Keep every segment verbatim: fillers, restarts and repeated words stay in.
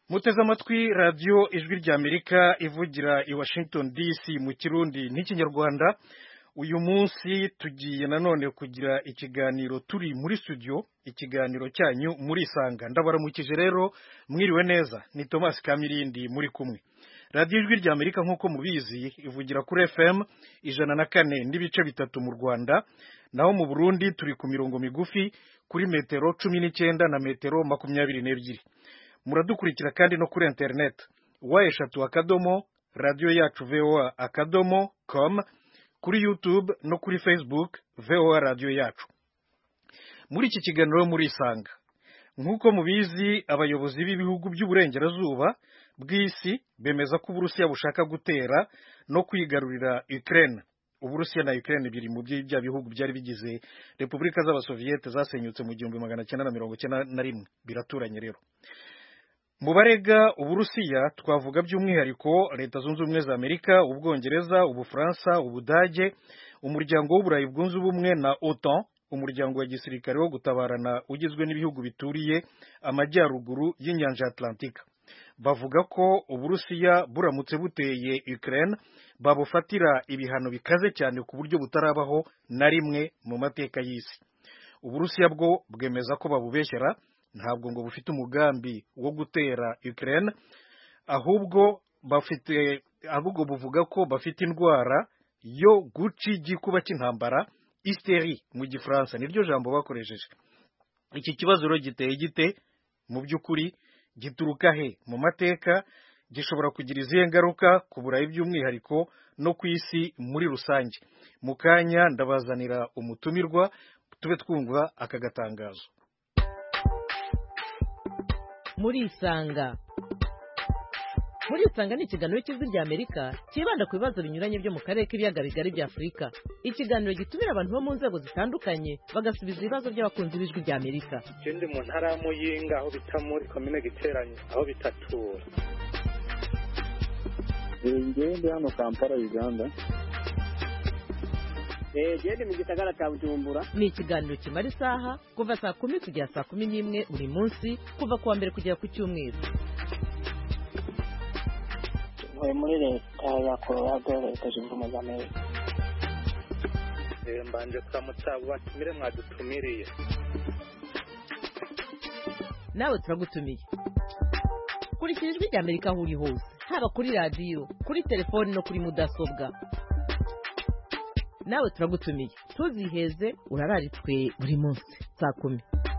muteze amatwi radiyo ijwi ry'Amerika ivugira i Washington D C mu kirundi n'ikinyarwanda. Uyu munsi tugiye nanone kugira ikiganiro turi muri studio, ikiganiro cyanyu muri Isanga. Ndabaramukije rero, mwiriwe neza. Ni Thomas Kamirindi muri kumwe. Radiyo ijwi ry'Amerika nk'uko mubizi ivugira kuri F M ijana na kane n'ibice bitatu mu Rwanda, naho mu Burundi turi ku mirongo migufi kuri metero cumi n'icyenda na metero makumyabiri n'ebyiri. Muradukurikira kandi no kuri internet wa eshatu akadomo radio yacu V O A akadomo com, kuri YouTube no kuri Facebook V O A radio yacu. Muri iki kiganiro muri Isanga, nk'uko mubizi abayobozi b'ibihugu by'uburengerazuba bw'isi bemeza ko Uburusiya bushaka gutera no kwigarurira Ukraine. Uburusiya na Ukraine biri mu bya bihugu byari bigize Repubulika z'Abasoviete zasenyutse mu gihumbi magana cyenda na mirongo cyenda na rimwe, biraturanye rero. Mu barega Uburusiya twavuga by'umwihariko Leta Zunze Ubumwe za Amerika, Ubwongereza, Ubufaransa, Ubudage, Umuryango w'Uburayi bwunze ubumwe na OTAN, umuryango wa gisirikare wo gutabarana ugizwe n'ibihugu bituriye amajyaruguru y'inyanja Atlantika. Bavuga ko Uburusiya buramutse buteye Ukraine babufatira ibihano bikaze cyane ku buryo butarabaho na rimwe mu mateka y'isi. Uburusiya bwo bwemeza ko babubeshyera, ntabwo ngo bufite umugambi wo gutera Ukraine, ahubwo bafite ahubwo buvuga ko bafite indwara yo guca igikuba cy'intambara, hystérie mu gifaransa niryo jambo bakoresheje. Iki kibazo rero giteye gite mu by'ukuri, gituruka he mu mateka, gishobora kugira izihe ngaruka ku Burayi by'umwihariko no ku isi muri rusange. Mu kanya ndabazanira umutumirwa tube twumva aka gatangazo. Muri Isanga. Muri Isanga ni ikiganiro cy'ijwi ry'Amerika kibanda ku bibazo binyuranye byo mu karere k'ibiyaga bigari bya Afurika. Ikiganiro gitumira abantu bo mu nzego zitandukanye bagasubiza ibibazo by'abakunzi b'ijwi ry'Amerika. Ikindi mu ntara ya Muyinga aho bita muri komine Giteranye aho bitatura. Ngende hano Kampala Uganda. Eh, gende mu gisagara cya Bujumbura. Ni ikiganiro kimara isaha kuva saa kumi kugera saa kumi n'imwe buri munsi, kuva kuwa mbere kugera ku cyumweru. Ntuye muri leta ya Colorado, leta zunze ubumwe za Amerika. Eh, mbanje kuramutsa abo batumire mwadutumiriye. Nawe turagutumiye. Kurikira ijwi ry'Amerika aho uri hose, haba kuri radiyo, kuri telefoni no kuri mudasobwa. Nawe turagutumiye, tuziheze urararitswe buri munsi saa kumi.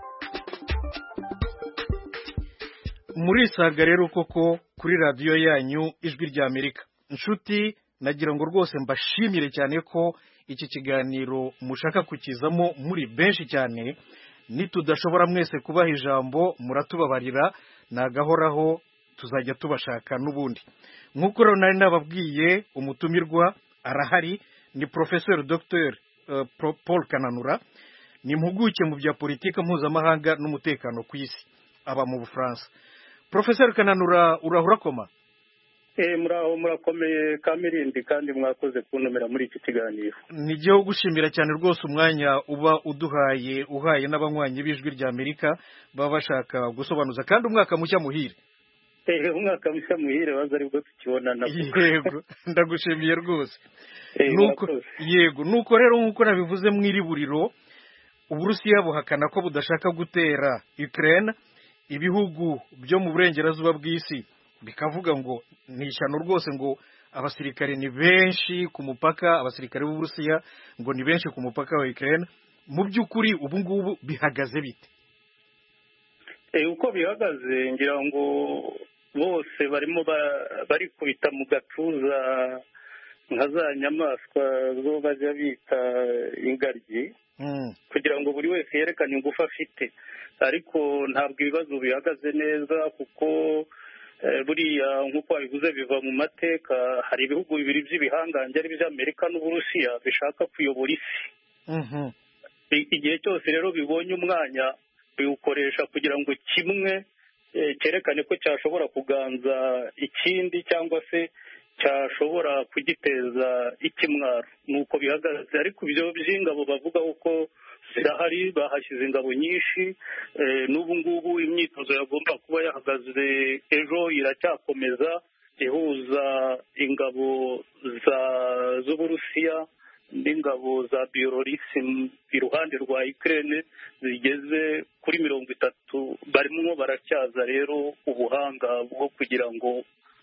Muri Isanga rero koko kuri radiyo yanyu ijwi ry'Amerika. Inshuti, nagira ngo rwose mbashimire cyane ko iki kiganiro mushaka kukizamo muri benshi cyane. Nitudashobora mwese kubaha ijambo muratubabarira, nagahoraho tuzajya tubashaka n'ubundi. Nk'uko rero nari nababwiye, umutumirwa arahari, ni Professeur Docteur uh, Paul Kananura, ni impuguke mu bya politika mpuzamahanga n'umutekano ku isi, aba mu Bufaransa. Professeur Kananura, urahura koma? Eh, muraho murakomeye Kamirindi, kandi mwakoze kuntumira muri iki kiganiro. Nigiye gushimira cyane rwose umwanya uba uduhaye, uhaye n'abanywanyi b'ijwi ry'Amerika baba bashaka gusobanuza, kandi umwaka mushya muhire. Eh, umwaka mushya muhire, baza aribwo tukibonana. Yego, ndagushimiye rwose. Eh, nuko yego, nuko rero nkuko nabivuze mwiri buriro, Uburusiya buhakana ko budashaka gutera Ukraine. Ibihugu byo mu burengerazuba bw'isi bikavuga ngo ni ishyano rwose, ngo abasirikare ni benshi ku mupaka, abasirikare b'Uburusiya ngo ni benshi ku mupaka wa Ukraine. Mu by'ukuri ubu ngubu bihagaze bite? Eh, uko bihagaze ngira ngo bose barimo bari kubita mu gatuza nka za nyamaswa zo bajya bita ingaryi, kugira ngo buri wese yerekane ingufu afite. Ariko ntabwo ibibazo bihagaze neza, kuko buriya nk'uko wabivuze biva mu mateka. Hari ibihugu bibiri by'ibihangange ari by'Amerika n'Uburusiya bishaka kuyobora isi. Igihe cyose rero bibonye umwanya biwukoresha kugira ngo kimwe cyerekane ko cyashobora kuganza ikindi, cyangwa se cyashobora kugiteza ikimwaro nuko bihagaze. Ariko ibyo by'ingabo bavuga ko zirahari, bahashyize ingabo nyinshi. N'ubu ngubu imyitozo yagomba kuba yahagaze ejo iracyakomeza ihuza ingabo z'Uburusiya n'ingabo za Bielorussi iruhande rwa Ukraine zigeze kuri mirongo itatu. Barimo baracyaza rero ubuhanga bwo kugira ngo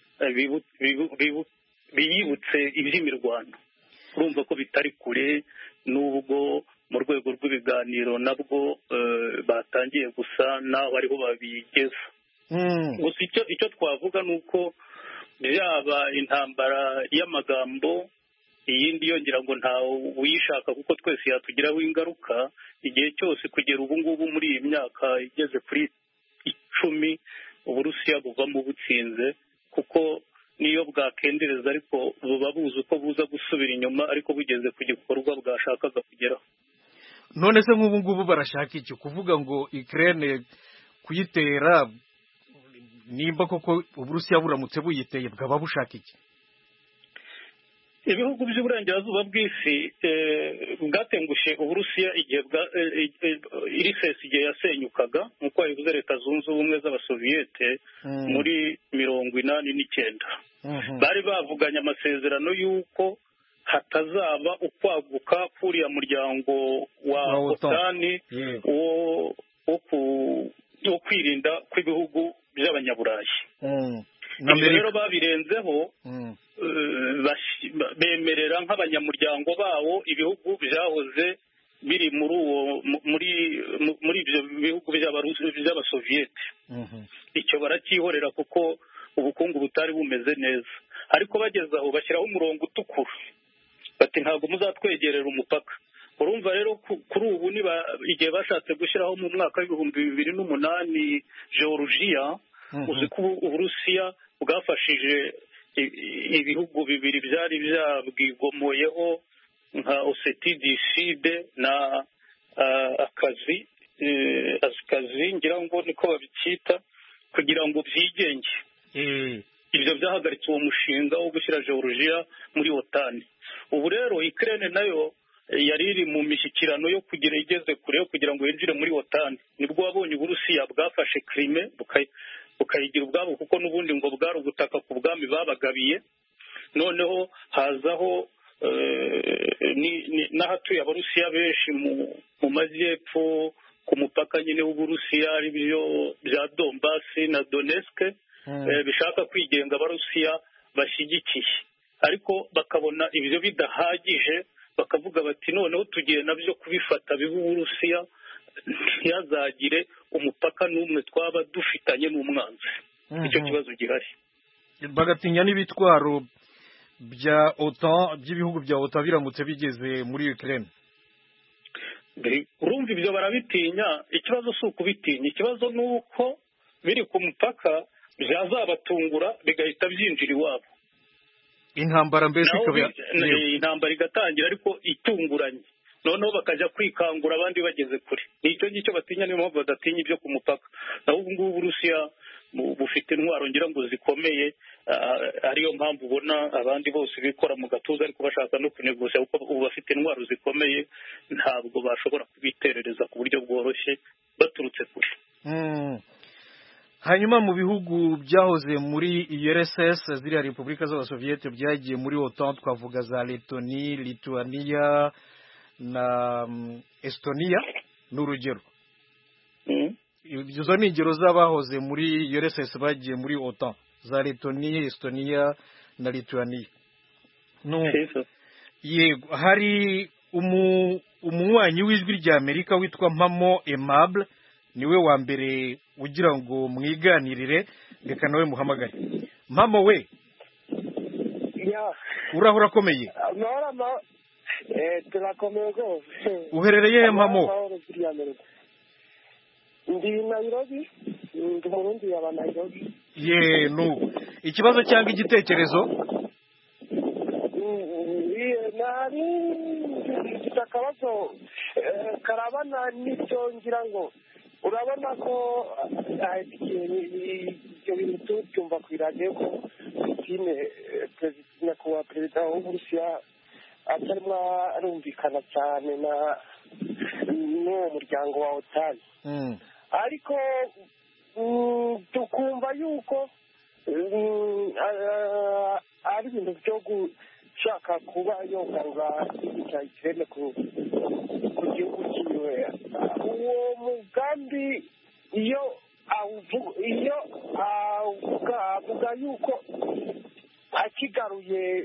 biyibutse iby'imirwano. Urumva ko bitari kure, n'ubwo mu rwego rw'ibiganiro nabwo batangiye gusa naho ariho babigeza. Gusa icyo twavuga ni uko byaba intambara y'amagambo, iyindi yongera ngo ntawe uyishaka kuko twese yatugiraho ingaruka igihe cyose. Kugera ubu ngubu muri iyi myaka igeze kuri icumi Uburusiya buvamo butsinze, kuko niyo bwakendereza ariko buba buzi uko buza gusubira inyuma, ariko bugeze ku gikorwa bwashakaga kugeraho. None se nk'ubu ngubu barashaka iki? Kuvuga ngo Ukraine kuyitera, nimba koko Uburusiya buramutse buyiteye bwaba bushaka iki? Ibihugu by'uburengerazuba bw'isi bwatengushye Uburusiya igihe iri sesi igihe yasenyukaga, nk'uko yabivuze Leta Zunze Ubumwe z'Abasoviyete muri mirongo inani n'icyenda. Bari bavuganye amasezerano y'uko hatazaba ukwaguka k'uriya muryango wa otani wo kwirinda kw'ibihugu by'abanyaburayi. Ibyo rero babirenzeho, bemerera nk'abanyamuryango bawo ibihugu byahoze biri muri uwo muri ibyo bihugu by'Abasoviyete. Icyo baracyihorera kuko ubukungu butari bumeze neza, ariko bageze aho bashyiraho umurongo utukura bati ntabwo muzatwegerera umupaka. Urumva rero kuri ubu igihe bashatse gushyiraho mu mwaka w'ibihumbi bibiri n'umunani Georgia, uzi ko Uburusiya bwafashije ibihugu bibiri byari byabwigomoyeho nka Oseti du Sud na akazi akazi ngira ngo niko babicyita, kugira ngo byigenge. Ibyo byahagaritse uwo mushinga wo gushyira Georgia muri otani. Ubu rero Ukraine nayo yari iri mu mishyikirano yo kugira igeze kure yo kugira ngo yinjire muri otani. Nibwo wabonye Uburusiya bwafashe Crimea bukayigira ubwabo, kuko n'ubundi ngo bwari ubutaka ku bwami babagabiye. Noneho hazaho n'ahatuye Abarusiya benshi mu majyepfo ku mupaka nyine w'Uburusiya, ari byo bya Donbass na Donetsk, bishaka kwigenga Abarusiya bashyigikiye, ariko bakabona ibyo bidahagije, bakavuga bati noneho tugiye nabyo kubifata bibe Uburusiya, ntihazagire umupaka n'umwe twaba dufitanye n'umwanzi. Icyo kibazo gihari. Bagatinya n'ibitwaro bya OTAN, by'ibihugu bya OTAN biramutse bigeze muri Ukraine. Urumva ibyo barabitinya. Ikibazo si ukubitinya, ikibazo ni uko biri ku mupaka byazabatungura bigahita byinjira iwabo. Intambara mbese ikaba intambara igatangira ariko itunguranye, noneho bakajya kwikangura abandi bageze kure. Nicyo ngicyo batinya, niyo mpamvu badatinya ibyo ku mupaka. Naho ubu ngubu Uburusiya bufite intwaro ngira ngo zikomeye, ariyo mpamvu ubona abandi bose bikora mu gatuza ariko bashaka no kunegosya, kuko ubu bafite intwaro zikomeye, ntabwo bashobora kubiterereza ku buryo bworoshye baturutse kure. Hanyuma mu bihugu byahoze muri U R S S, ziriya repubulika z'Abasoviyete byagiye muri OTAN, twavuga za Letoni, Lithuania na Estonia n'urugero. Izo ni ingero z'abahoze muri U R S S bagiye muri OTAN, za Letoni, Estonia na Lithuania. No, yego, hari umunywanyi w'ijwi rya Amerika witwa Mpamo Aimable, niwe wa mbere ugira ngo mwiganirire, reka nawe muhamagare. Mpamo we, urahura akomeye? turakomeye rwose. Uherereye he Mpamo? Ndi Nairobi, ndi Murundi yaba Nairobi. Ye, no. Ikibazo cyangwa igitekerezo? Nari akabazo karabana n'ibyo ngira ngo urabona ko ibyo bintu tubyumva ku iradiyo ko Putine nyakubahwa perezida w'uburusiya atarimo arumvikana cyane na n'uwo muryango wa otani ariko tukumva yuko ari ibintu byo gushaka kuba yogarura igihugu cya Ukraine ku gihugu cyiwe. Uwo mugambi iyo iyo avuga yuko akigaruye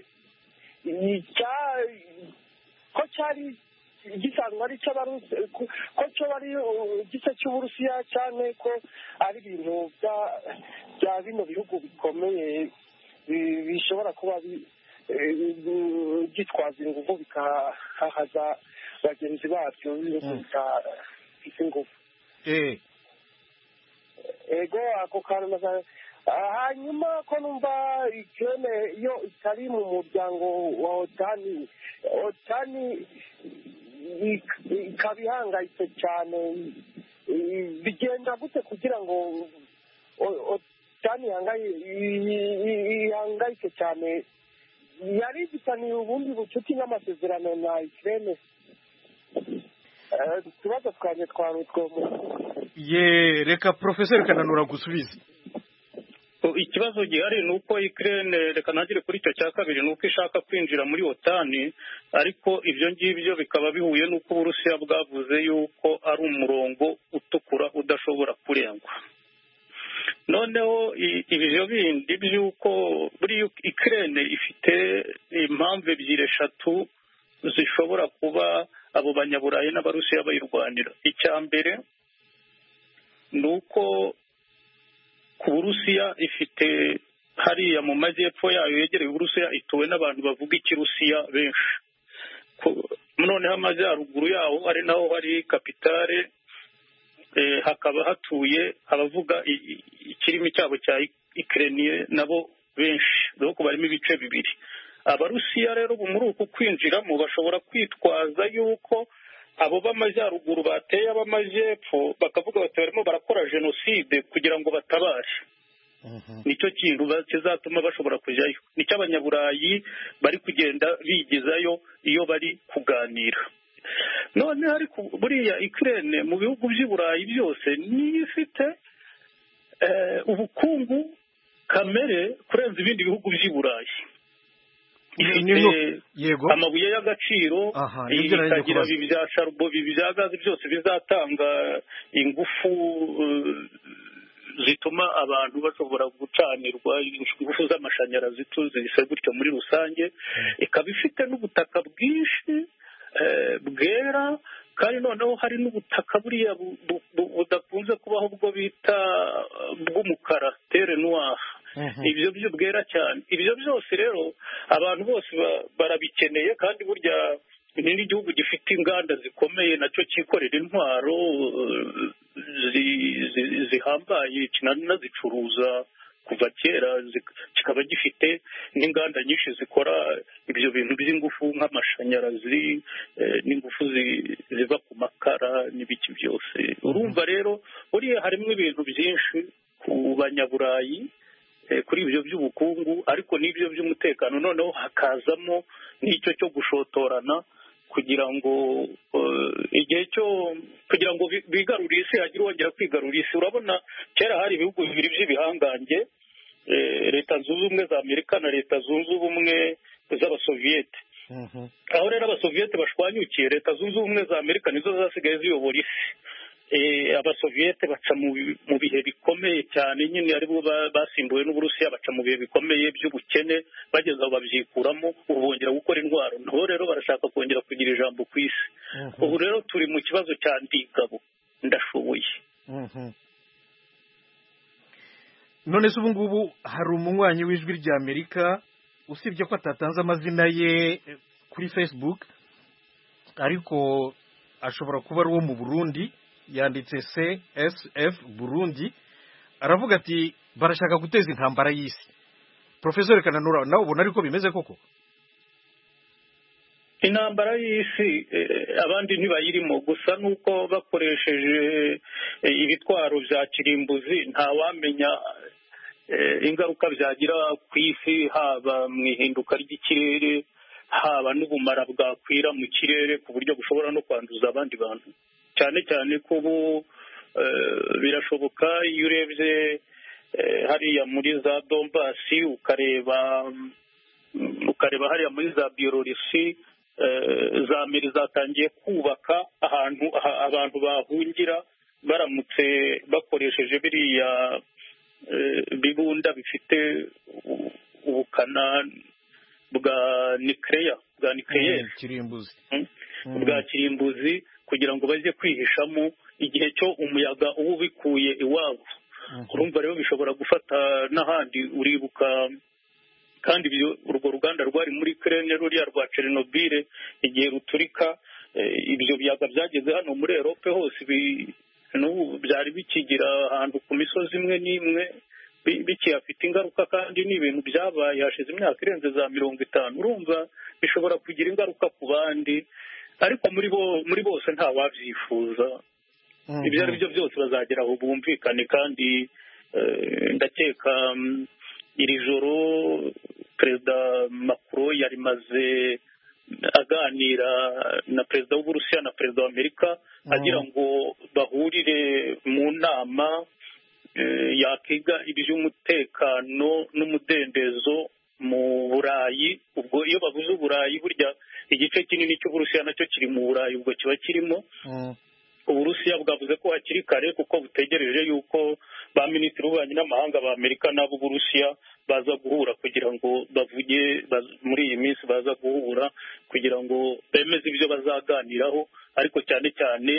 ko cyari gisanzwe ari cy'abarusi ko cyo bari igice cy'uburusiya cyane ko ari ibintu bya bino bihugu bikomeye bishobora kuba byitwaza ingufu bikahahaza bagenzi babyo b'ibihugu bifite ingufu. Ego ako kantu hanyuma ko numva Ukraine iyo itari mu muryango wa otani otani ikaba ihangayitse cyane, bigenda gute kugira ngo otani ihangayitse cyane? Yari igitaniye ubundi bucuti n'amasezerano na Ukraine. Utubazo twanye twarutwo ye reka Professor Kananura gusubiza. Ikibazo gihari ni uko Ukraine, reka ntagire kuri icyo cya kabiri, ni uko ishaka kwinjira muri otani, ariko ibyo ngibyo bikaba bihuye n'uko Uburusiya bwavuze yuko ari umurongo utukura udashobora kurengwa. Noneho ibyo bindi by'uko buri Ukraine ifite impamvu ebyiri eshatu zishobora kuba abo banyaburayi n'abarusiya bayirwanira. Icya mbere ni uko ku Burusiya ifite hariya mu majyepfo yayo yegereye Uburusiya ituwe n'abantu bavuga ikirusiya benshi. Noneho amajyaruguru yaho ari naho hari kapitale, hakaba hatuye abavuga ikirimi cyabo cya Ukraine nabo benshi, dore barimo ibice bibiri. Abarusiya rero muri uku kwinjiramo bashobora kwitwaza yuko abo b'amajyaruguru bateye ab'amajyepfo, bakavuga bati barimo barakora jenoside kugira ngo batabare. Nicyo kintu kizatuma bashobora kujyayo, nicyo abanyaburayi bari kugenda bigizayo iyo bari kuganira. None ariko buriya Ukraine mu bihugu by'i Burayi byose niyo ifite ubukungu kamere kurenza ibindi bihugu by'i Burayi. Yego, amabuye y'agaciro, ikagira ibya sharubo, ibya gazi byose bizatanga ingufu zituma abantu bashobora gucanirwa, ingufu z'amashanyarazi tuzise gutyo muri rusange. Ikaba ifite n'ubutaka bwinshi bwera, kandi noneho hari n'ubutaka buriya budakunze kubaho bwo bita bw'umukara, terre noire. Ibyo byo bwera cyane. Ibyo byose rero abantu bose barabikeneye, kandi burya ni n'igihugu gifite inganda zikomeye nacyo cyikorera intwaro zihambaye kinazicuruza kuva kera, kikaba gifite n'inganda nyinshi zikora ibyo bintu by'ingufu nk'amashanyarazi n'ingufu ziva ku makara n'ibiki byose. Urumva rero buriya harimo ibintu byinshi ku banyaburayi kuri ibyo by'ubukungu, ariko n'ibyo by'umutekano noneho hakazamo n'icyo cyo gushotorana kugira ngo igihe cyo kugira ngo bigarurire isi, hagire wongera kwigarurira isi. Urabona kera hari ibihugu bibiri by'ibihangange, leta zunze ubumwe za Amerika na leta zunze ubumwe z'abasoviyete. Aho rero abasoviyete bashwanyukiye, leta zunze ubumwe za Amerika nizo zasigaye ziyobora isi. Abasoviyete baca mu bihe bikomeye cyane, nyine aribo basimbuwe n'Uburusiya, baca mu bihe bikomeye by'ubukene, bageze aho babyikuramo, ubu bongera gukora intwaro. Nabo rero barashaka kongera kugira ijambo ku isi. Ubu rero turi mu kibazo cya ndigabo ndashoboye. None se ubu ngubu hari umunywanyi w'ijwi rya Amerika, usibye ko atatanze amazina ye kuri Facebook, ariko ashobora kuba ari uwo mu Burundi, yanditse C S F Burundi, aravuga ati barashaka guteza intambara y'isi. Professor Kananura, nawe ubona ariko bimeze koko? intambara y'isi abandi ntibayirimo, gusa nuko bakoresheje ibitwaro bya kirimbuzi ntawamenya ingaruka byagira ku isi, haba mu ihinduka ry'ikirere, haba n'ubumara bwakwira mu kirere ku buryo bushobora no kwanduza abandi bantu, cyane cyane ko ubu birashoboka iyo urebye hariya muri za Donbasi ukareba ukareba hariya muri za Byelorusi, za mbere zatangiye kubaka ahantu abantu bahungira baramutse bakoresheje biriya bibunda bifite ubukana bwa nuclear bwa nuclear kirimbuzi bwa kirimbuzi kugira ngo bajye kwihishamo igihe cyo umuyaga uba ubikuye iwabo. Urumva rero bishobora gufata n'ahandi. Uribuka kandi urwo ruganda rwari muri Ukraine ruriya rwa Chernobyl igihe ruturika, ibyo byaga byageze hano muri Europe hose, n'ubu byari bikigira ahantu ku misozi imwe n'imwe bikiyafite ingaruka, kandi ni ibintu byabaye hashize imyaka irenze za mirongo itanu. Urumva bishobora kugira ingaruka ku bandi, ariko muri bo muri bose nta wabyifuza. Ibyo ari byo byose bazagera aho bumvikane, kandi ndakeka iri joro perezida Macron yari maze aganira na perezida w'Uburusiya na perezida wa Amerika agira ngo bahurire mu nama yakiga iby'umutekano n'umudendezo mu Burayi. Ubwo iyo bavuze Uburayi, burya igice kinini cy'Uburusiya nacyo kiri mu Burayi, ubwo kiba kirimo. Uburusiya bwavuze ko hakiri kare kuko butegereje yuko ba minisitiri w'ububanyi n'amahanga ba Amerika n'abo Burusiya baza guhura kugira ngo bavuge muri iyi minsi, baza guhura kugira ngo bemeze ibyo bazaganiraho, ariko cyane cyane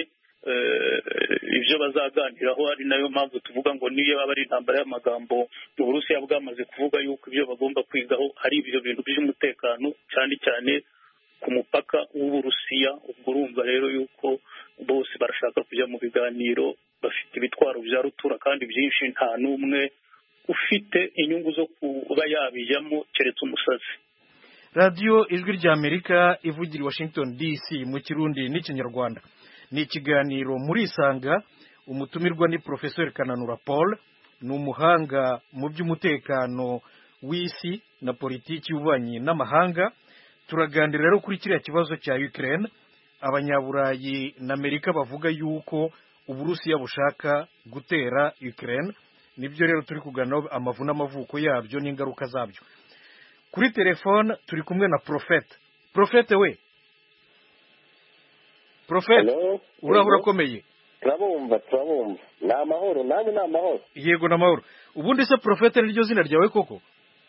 ibyo bazaganiraho ari nayo mpamvu tuvuga ngo niyo yaba ari intambara y'amagambo, Uburusiya bwamaze kuvuga yuko ibyo bagomba kwigaho ari ibyo bintu by'umutekano, cyane cyane ku mupaka w'Uburusiya. Ubwo urumva rero yuko bose barashaka kujya mu biganiro, bafite ibitwaro bya rutura kandi byinshi, nta n'umwe ufite inyungu zo kuba yabijyamo keretse umusazi. radiyo ijwi ry'Amerika ivugira i Washington D C mu Kirundi n'Ikinyarwanda. Ni ikiganiro muri Isanga. Umutumirwa ni Professor Kananura Paul, ni umuhanga mu by'umutekano w'isi na politiki y'ububanyi n'amahanga. Turaganira rero kuri kiriya kibazo cya Ukraine. Abanyaburayi na Amerika bavuga yuko Uburusiya bushaka gutera Ukraine. Nibyo rero turi kuganiraho, amavu n'amavuko yabyo n'ingaruka zabyo. Kuri telefone turi kumwe na Prophete. Prophete we Prophete, uraho urakomeye? Turabumva turabumva. Ni amahoro, namwe ni amahoro? Yego ni amahoro. Ubundi se Prophete niryo zina ryawe koko?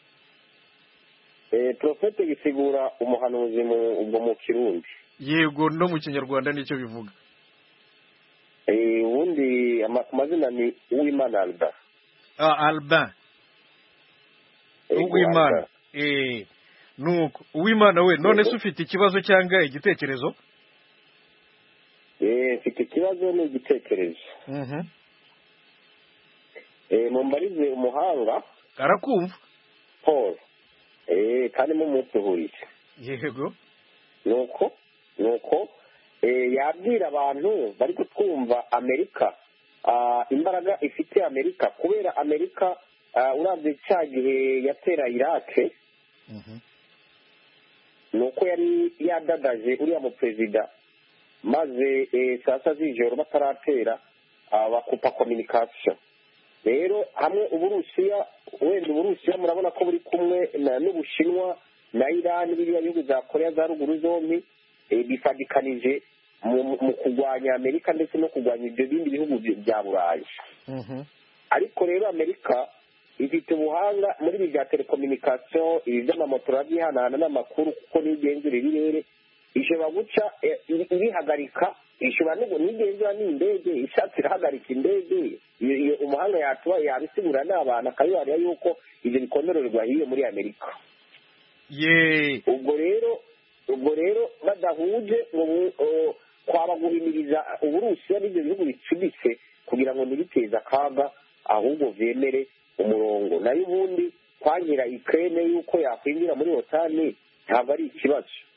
Eh, Prophete gisigura umuhanuzi mu ubwo mu Kirundi. Yego, no mu Kinyarwanda nicyo bivuga. Eh, ubundi amazina ni Uwimana Alba. Ah, Alba. Uwimana. Eh, nuko Uwimana we, none se ufite ikibazo cyangwa igitekerezo? Eh, mfite ikibazo n'igitekerezo. Mhm. Eh, mumbarize umuhanga. Arakumva. Paul. Eh, kandi mu mutuhurije. Yego. Nuko nuko eh yabwira abantu bari kutwumva Amerika, ah imbaraga ifite Amerika, kubera Amerika uravye cyagihe yatera Iraq. Mhm. Nuko yari yadadaje uriya mu president, maze eh sasa z'ijoro bataratera abakupa communication. Rero hamwe Uburusiya, wenda Uburusiya murabona ko buri kumwe n'Ubushinwa na Iran biriya bihugu za Korea za ruguru zombi bifadikanije mu kurwanya Amerika ndetse no kurwanya ibyo bindi bihugu bya Burayi. Ariko rero Amerika ifite ubuhanga muri ibi bya telecommunication, ibi by'amamoto rabyihanahana n'amakuru, kuko n'igenzura ibirere ishobora guca ibihagarika, ishobora n'igenzura n'indege ishatse irahagarika indege. Iyo umuhanga yatuba yabisigura n'abantu akabibarira yuko ibyo bikontororerwa hiyo muri Amerika. Ye ubwo rero ubwo rero badahuje ngo kwaba guhimiriza Uburusiya n'ibyo bihugu bicuditse kugira ngo ntibiteze akaga, ahubwo vyemere umurongo. Nayo ubundi kwangira Ukraine yuko yakwinjira muri OTAN ntabwo ari ikibazo,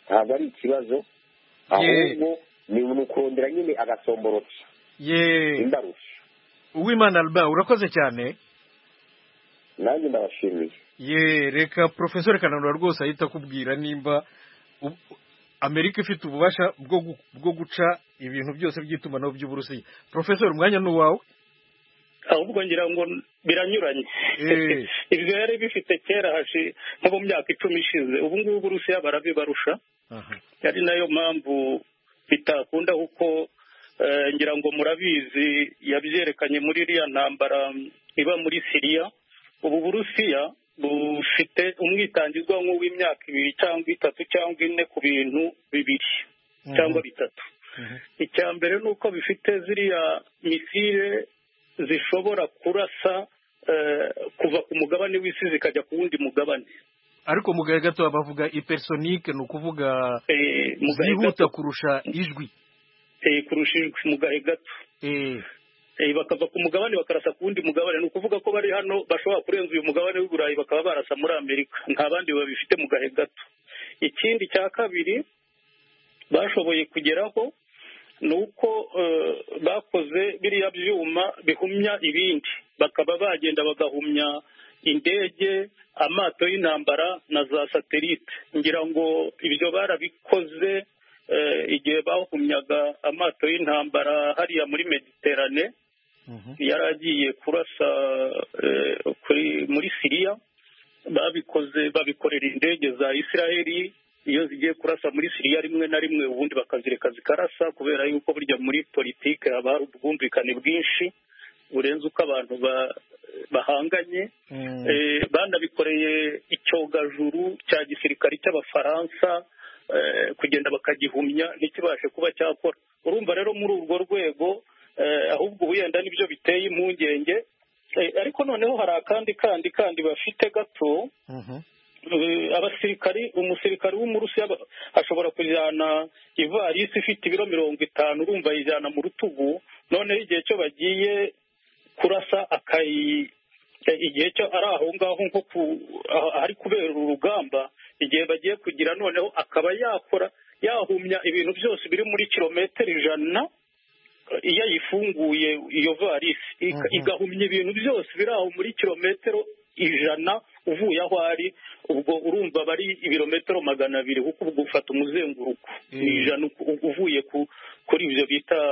ntabwo ari ikibazo ahubwo ni ukurondera nyine agasomborotso imbarusha. Uwimana Albert urakoze cyane. nanjye ndabashimiye. Ye reka Professor Kananura rwose ahita akubwira nimba Amerika ifite ububasha bwo bwo guca ibintu byose by'itumanaho by'Uburusiya. Professor umwanya n'uwawe. ahubwo ngira ngo biranyuranye. Ibyo yari bifite kera hashi nko mu myaka icumi ishize, ubu ngubu Uburusiya barabibarusha. Yari nayo mpamvu bitakunda kuko ngira ngo murabizi yabyerekanye muri iriya ntambara iba muri Syria. Ubu Burusiya bufite umwitangizwa nk'uw'imyaka ibiri cyangwa itatu cyangwa ine ku bintu bibiri cyangwa bitatu. Icya mbere ni uko bifite ziriya misile zishobora kurasa kuva ku mugabane w'isi zikajya ku wundi mugabane. Ariko mu gahe gato bavuga hypersonique, ni ukuvuga zihuta kurusha ijwi. kurusha ijwi mu gahe gato. bakava ku mugabane bakarasa ku wundi mugabane, ni ukuvuga ko bari hano bashobora kurenza uyu mugabane w'Iburayi bakaba barasa muri Amerika, nta bandi babifite mu gahe gato. Ikindi cya kabiri bashoboye kugeraho ni uko bakoze biriya byuma bihumya ibindi, bakaba bagenda bagahumya indege, amato y'intambara na za satelite. Ngira ngo ibyo barabikoze igihe bahumyaga amato y'intambara hariya muri Mediterane, yaragiye kurasa muri Syria. Babikoze babikorera indege za Israeli, iyo zigiye kurasa muri Syria rimwe na rimwe ubundi bakazireka zikarasa, kubera yuko burya muri politike haba hari ubwumvikane bwinshi burenze uko abantu bahanganye. Banabikoreye icyogajuru cya gisirikari cy'Abafaransa kugenda bakagihumya ntikibashe kuba cyakora. Urumva rero muri urwo rwego ahubwo wenda nibyo biteye impungenge. Ariko noneho hari akandi kandi kandi bafite gato. Abasirikari umusirikari w'Umurusiya ashobora kujyana ivarisi ifite ibiro mirongo itanu, urumva yijyana mu rutugu, noneho igihe cyo bagiye kurasa akayi igihe cyo ari aho ngaho nko hari kubera urugamba, igihe bagiye kugira noneho akaba yakora yahumya ibintu byose biri muri kilometero ijana. Iyo yifunguye iyo varisi igahumya ibintu byose biri aho muri kilometero ijana uvuye aho ari, ubwo urumva bari ibirometero magana abiri kuko ubwo ufata umuzenguruko ijana uvuye kuri ibyo bita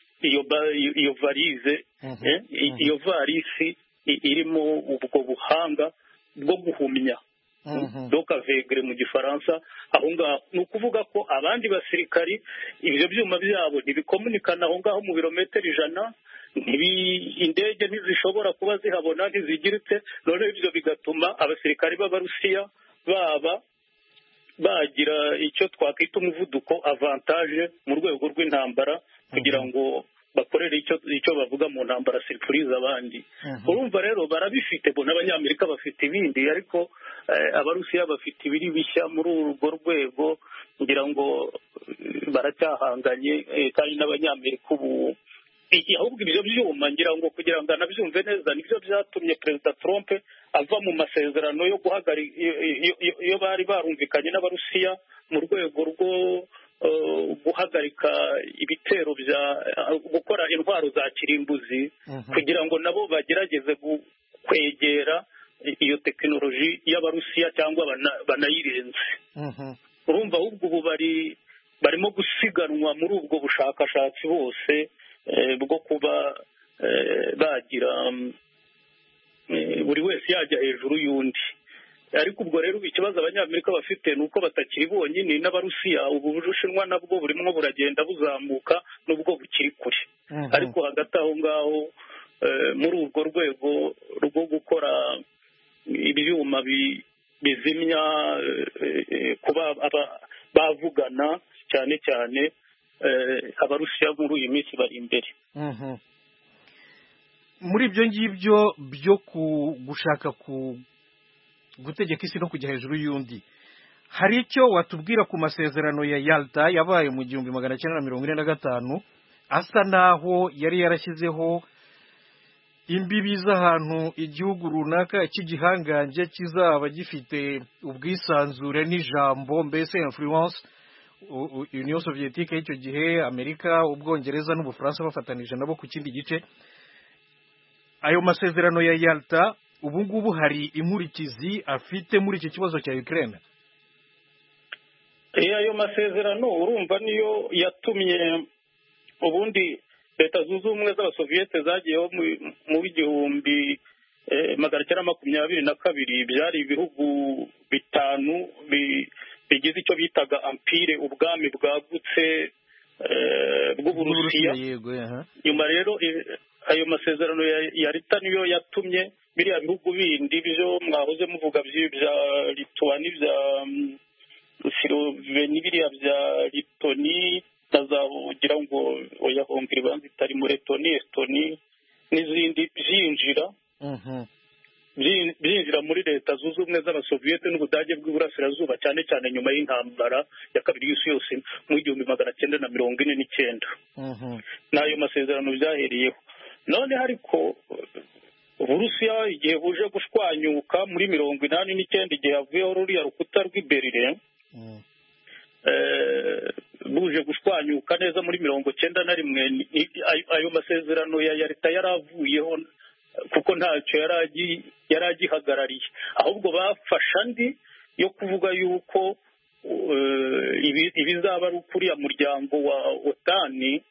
iyo varize. Iyo varisi irimo ubwo buhanga bwo guhumya, doka vegere mu gifaransa. Aho ngaho ni ukuvuga ko abandi basirikari ibyo byuma byabo ntibikomunikana aho ngaho mu birometero ijana, indege ntizishobora kuba zihabona, ntizigiritse. Noneho ibyo bigatuma abasirikari b'Abarusiya baba bagira icyo twakwita umuvuduko avantage mu rwego rw'intambara, kugira ngo bakorere icyo icyo bavuga mu ntambara surprise abandi. Urumva rero barabifite, bo n'Abanyamerika bafite ibindi, ariko Abarusiya bafite ibiri bishya muri urwo rwego. Ngira ngo baracyahanganye kandi n'Abanyamerika ubu. Ahubwo ibyo byuma ngira ngo kugira ngo anabyumve neza nibyo byatumye Perezida Trump ava mu masezerano yo guhagarika iyo bari barumvikanye n'Abarusiya mu rwego rwo guhagarika ibitero bya gukora intwaro za kirimbuzi, kugira ngo nabo bagerageze kwegera iyo tekinoloji y'Abarusiya cyangwa banayirenze. Urumva ahubwo ubu bari barimo gusiganwa muri ubwo bushakashatsi bose bwo kuba bagira buri wese yajya hejuru y'undi. Ariko ubwo rero ikibazo Abanyamerika bafite ni uko batakiri bonyine, n'Abarusiya ubu Ubushinwa nabwo burimo buragenda buzamuka nubwo bukiri kure. Ariko hagati aho ngaho muri urwo rwego rwo gukora ibyuma bizimya kuba bavugana cyane cyane, Abarusiya muri uyu minsi bari imbere. Muri ibyo ngibyo byo gushaka gutegeka isi no kujya hejuru y'undi, hari icyo watubwira ku masezerano ya Yalta yabaye mu gihumbi magana cyenda na mirongo ine na gatanu, asa naho yari yarashyizeho imbibi z'ahantu igihugu runaka cy'igihangange kizaba gifite ubwisanzure n'ijambo, mbese influence Union Soviétique y'icyo gihe, Amerika, Ubwongereza n'Ubufaransa bafatanije nabo ku kindi gice. Ayo masezerano ya Yalta ubu ngubu hari inkurikizi afite muri iki kibazo cya Ukraine? ayo masezerano urumva niyo yatumye ubundi leta zunze ubumwe z'abasoviyete zagiyeho mu w'igihumbi magana cyenda makumyabiri na kabiri. Byari ibihugu bitanu bigize icyo bitaga ampire, ubwami bwagutse bw'Uburusiya. Nyuma rero ayo masezerano ya Leta niyo yatumye biriya bihugu bindi byo mwahoze muvuga bya Lituani, bya Sloveni, biriya bya Litoni, tazavugira ngo oya Hongrie banzi itari muri Letoni, Estoni n'izindi byinjira byinjira muri leta zunze ubumwe z'abasoviyete n'Ubudage bw'Iburasirazuba, cyane cyane nyuma y'intambara ya kabiri y'isi yose mu igihumbi magana cyenda na mirongo ine n'icyenda. N'ayo masezerano byahereyeho. None ariko Uburusiya igihe buje gushwanyuka muri mirongo inani n'icyenda, igihe havuyeho ruriya rukuta rw'i Berlin, buje gushwanyuka neza muri mirongo cyenda na rimwe, ayo masezerano ya leta yaravuyeho kuko ntacyo yari agihagarariye, ahubwo bafashe andi yo kuvuga yuko ibizaba ari ukuriya muryango wa otani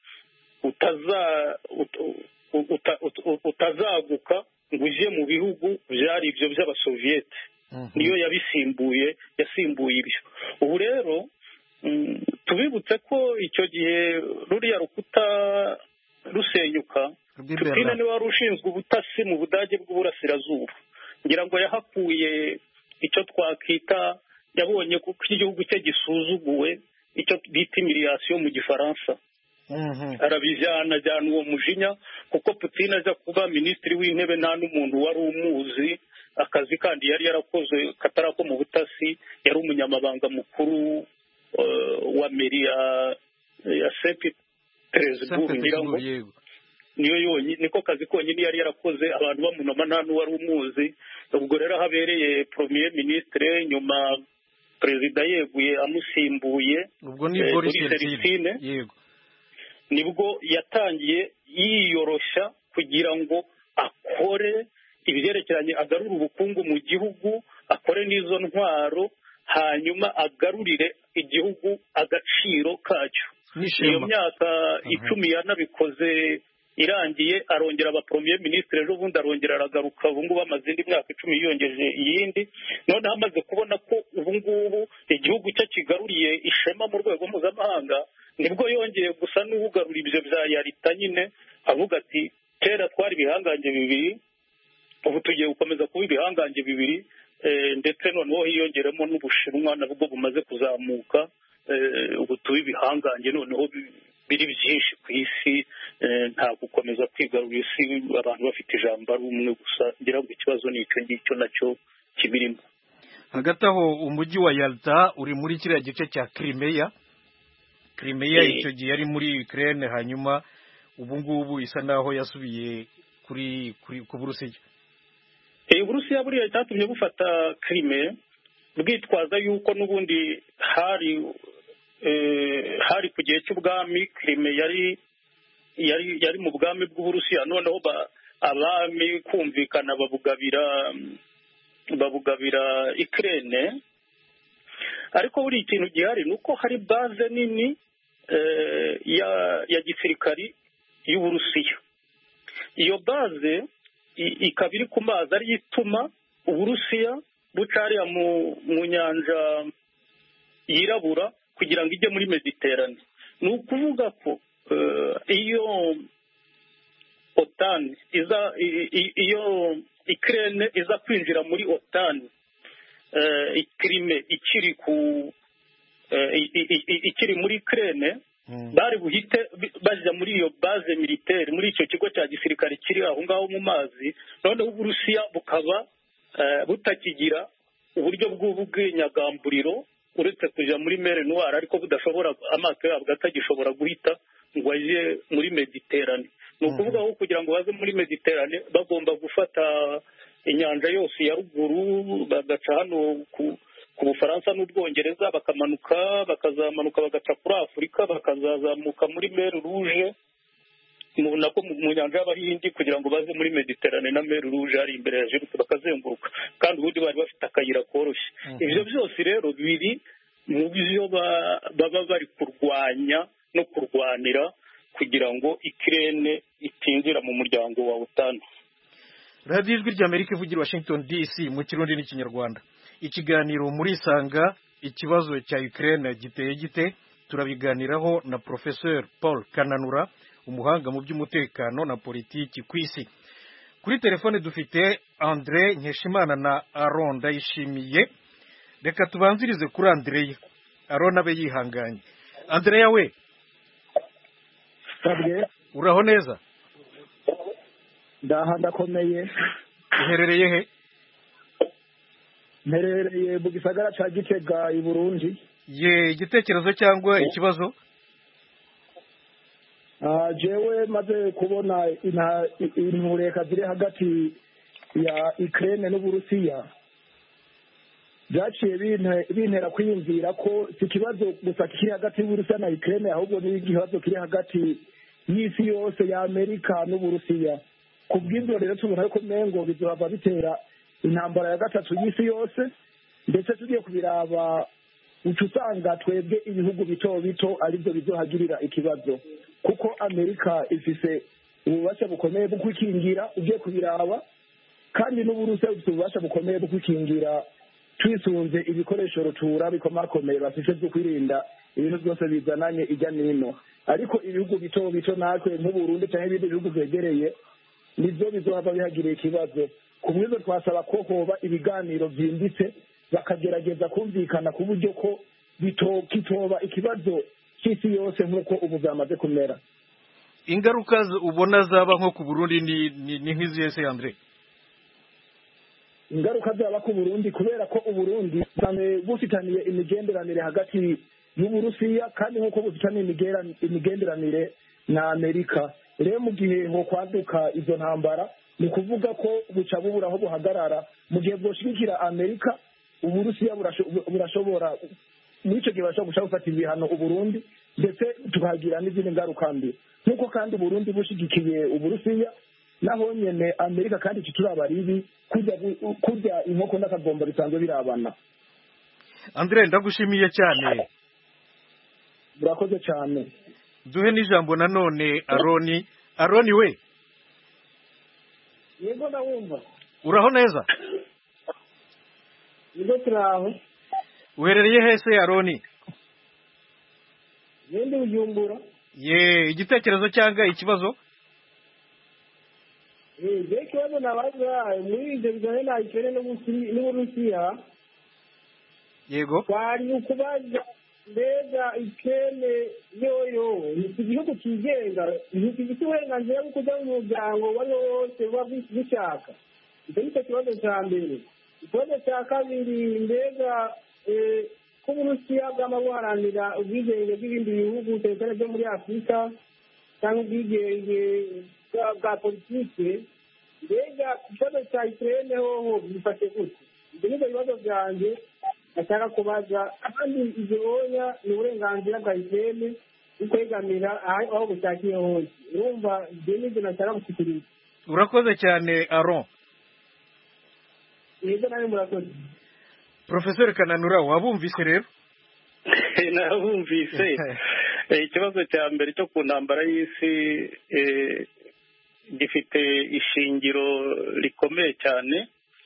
utazaguka ngo uje mu bihugu byari ibyo by'abasoviyete. Niyo yabisimbuye yasimbuye ibyo. Ubu rero tubibutse ko icyo gihe ruriya rukuta rusenyuka, Putin niwe wari ushinzwe ubutasi mu Budage bw'Uburasirazuba. Ngira ngo yahakuye icyo twakita, yabonye ko igihugu cye gisuzuguwe, icyo bita humiliation mu Gifaransa. Arabijyana ajyana uwo mujinya, kuko Putin aza kuba minisitiri w'intebe nta n'umuntu wari umuzi, akazi kandi yari yarakoze katarako mu butasi, yari umunyamabanga mukuru wa meri ya Saint Petersburg. Ngira ngo niyo yonyine niko kazi konyine yari yarakoze, abantu bamunoma nta n'uwari umuzi. Ubwo rero habereye premier ministre, nyuma perezida yeguye amusimbuye, ubwo ni Boris Yeltsin, yego nibwo yatangiye yiyoroshya kugira ngo akore ibyerekeranye, agarure ubukungu mu gihugu, akore n'izo ntwaro, hanyuma agarurire igihugu agaciro kacyo. Iyo myaka icumi yanabikoze irangiye, arongera aba premier ministre, ejo bundi arongera aragaruka, ubu ngubu amaze indi myaka icumi yiyongeje iyindi. Noneho amaze kubona ko ubu ngubu igihugu cye kigaruriye ishema mu rwego mpuzamahanga, nibwo yongeye gusa n'ugarura ibyo bya Yalta nyine, avuga ati kera twari ibihangange bibiri, ubu tugiye gukomeza kuba ibihangange bibiri, ndetse noneho hiyongeremo n'Ubushinwa nabwo bumaze kuzamuka, ubu tuba ibihangange noneho biri byinshi ku isi, nta gukomeza kwigarurira isi abantu bafite ijambo ari umwe gusa. Ngira ngo ikibazo ni icyo ngicyo nacyo kibirimo. Hagati aho umujyi wa Yalta uri muri kiriya gice cya Crimea. Crimea icyo gihe yari muri Ukraine, hanyuma ubu ngubu isa naho yasubiye kuri ku Burusiya. Uburusiya buriya cyatumye bufata Crimea bwitwaza yuko n'ubundi hari hari ku gihe cy'ubwami Crimea yari yari yari mu bwami bw'Uburusiya, noneho abami kumvikana babugabira babugabira Ukraine. Ariko buri ikintu gihari nuko hari base nini ya ya gisirikari y'Uburusiya. Iyo base ikaba iri ku mazi, ari ituma Uburusiya bucariya mu nyanja yirabura kugira ngo ijye muri Mediterane. Ni ukuvuga ko iyo OTAN iza iyo Ukraine iza kwinjira muri OTAN, Crimea ikiri ku ikiri muri Ukraine, bari buhite bajya muri iyo base militaire, muri icyo kigo cya gisirikare kiri aho ngaho mu mazi. Noneho Uburusiya bukaba butakigira uburyo bw'ubwinyagamburiro uretse kujya muri Mer Noire, ariko budashobora, amato yabwo atagishobora guhita ngo ajye muri Mediterane. Ni ukuvuga ko kugira ngo baze muri Mediterane bagomba gufata inyanja yose ya ruguru, bagaca hano ku ku Bufaransa n'Ubwongereza bakamanuka bakazamanuka bagaca kuri Afurika bakazazamuka muri Mer Rouge mu nako mu nyanja y'Abahindi kugira ngo baze muri Mediterane na Mer Rouge ari imbere ya Djibouti bakazenguruka kandi ubundi bari bafite akayira koroshye. Ibyo byose rero biri mu byo baba bari kurwanya no kurwanira kugira ngo Ukraine itinjira mu muryango wa OTAN. radiyo ijwi ry'Amerika ivugira Washington D C mu kirundi n'ikinyarwanda. Ikiganiro muri Sanga, ikibazo cya Ukraine giteye gite, turabiganiraho na Professeur Paul Kananura, umuhanga mu by'umutekano na politiki ku isi. Kuri telefone dufite Andre Nkeshimana na Aron Ndayishimiye. Reka tubanzirize kuri Andreya. Aron abe yihanganye. Andreya we, uraho neza? Ndaha ndakomeye. Uherereye he? Mperereye mu gisagara ca Gitega i Burundi. Ye, igitekerezo cyangwa ikibazo? Ah, jewe maze kubona intureka ziri hagati ya Ukraine n'Uburusiya. Byaciye bintera kwiyumvira ko si ikibazo gusa kiri hagati y'Uburusiya na Ukraine, ahubwo ni ikibazo kiri hagati y'isi yose ya Amerika n'Uburusiya. Ku bw'ibyo rero tubona ko mengo bizohava bitera intambara ya gatatu y'isi yose, ndetse tugiye kubiraba uca usanga twebwe ibihugu bito bito aribyo bizohagirira ikibazo, kuko Amerika ifise ububasha bukomeye bwo kwikingira ugiye kubiraba, kandi n'Uburusiya bufite ububasha bukomeye bwo kwikingira twisunze ibikoresho rutura bikomakomeye bafite byo kwirinda ibintu byose bizananye ijya nino. Ariko ibihugu bito bito natwe nk'Uburundi cyangwa ibindi bihugu byegereye nibyo bizohava bihagiriye ikibazo. Ku bw'ibyo twasaba ko hoba ibiganiro byimbitse bakagerageza kumvikana ku buryo ko kitoba ikibazo cy'isi yose nk'uko ubu byamaze kumera. Ingaruka ubona zaba nko ku Burundi ni ni nk'izihe se Andre? Ingaruka zaba ku Burundi kubera ko Uburundi cyane bufitaniye imigenderanire hagati y'Uburusiya kandi nk'uko bufitaniye imigenderanire na Amerika. Rero mu gihe ngo kwaduka izo ntambara ni kuvuga ko buca bubura aho buhagarara. Mu gihe bwoshigikira Amerika, Uburusiya burashobora muri icyo gihe bashobora gushaka gufata ibihano Uburundi, ndetse tukagira n'izindi ngaruka mbi. Nk'uko kandi Uburundi bushigikiye Uburusiya, naho nyene Amerika kandi kituraba ribi kujya kujya inkoko n'akagomba bisanzwe birabana. Andre, ndagushimiye cyane. Murakoze cyane. Duhe n'ijambo nanone Aroni. Aroni we, yego ndawumva. Uraho neza? Yego turaho. Uherereye hese Aroni? Nende Bujumbura. Ye, igitekerezo cyangwa ikibazo? Eh, je kibazo nabaza muri ibyo bijyanye na Ukraine n'Uburusiya. Yego. Kwari ukubaza mbega Ukraine yoyo ni igihugu kigenga, gifite uburenganzira bwo kujya mu muryango wari wose uba bishaka. Icyo ni cyo kibazo cya mbere. Ikibazo cya kabiri, mbega ko Uburusiya bwama buharanira ubwigenge bw'ibindi bihugu cyane byo muri Afurika cyangwa ubwigenge bwa politike, mbega ikibazo cya Ukraine hoho bifashe gute? Ibyo ni ibibazo byanjye ashaka kubaza, kandi ibyo oya ni uburenganzira bwa Ukraine ukwegamira aho bushakiye hose. Urumva ibyo ni ibyo nashaka gushyikiriza. Urakoze cyane Aron. Yego nawe murakoze. Professeur Kananura, wabumvise rero? Nabumvise. Ikibazo cya mbere cyo ku ntambara y'isi gifite ishingiro rikomeye cyane,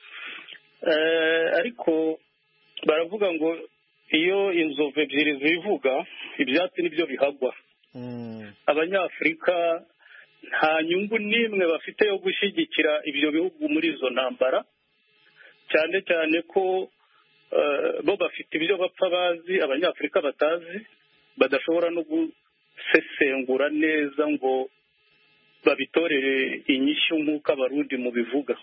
ariko baravuga ngo iyo inzovu ebyiri zivuga ibyatsi nibyo bihagwa. Abanyafurika nta nyungu n'imwe bafite yo gushyigikira ibyo bihugu muri izo ntambara, cyane cyane ko bo bafite ibyo bapfa bazi Abanyafurika batazi, badashobora no gusesengura neza ngo babitorere inyishyu nk'uko Abarundi mu bivuga.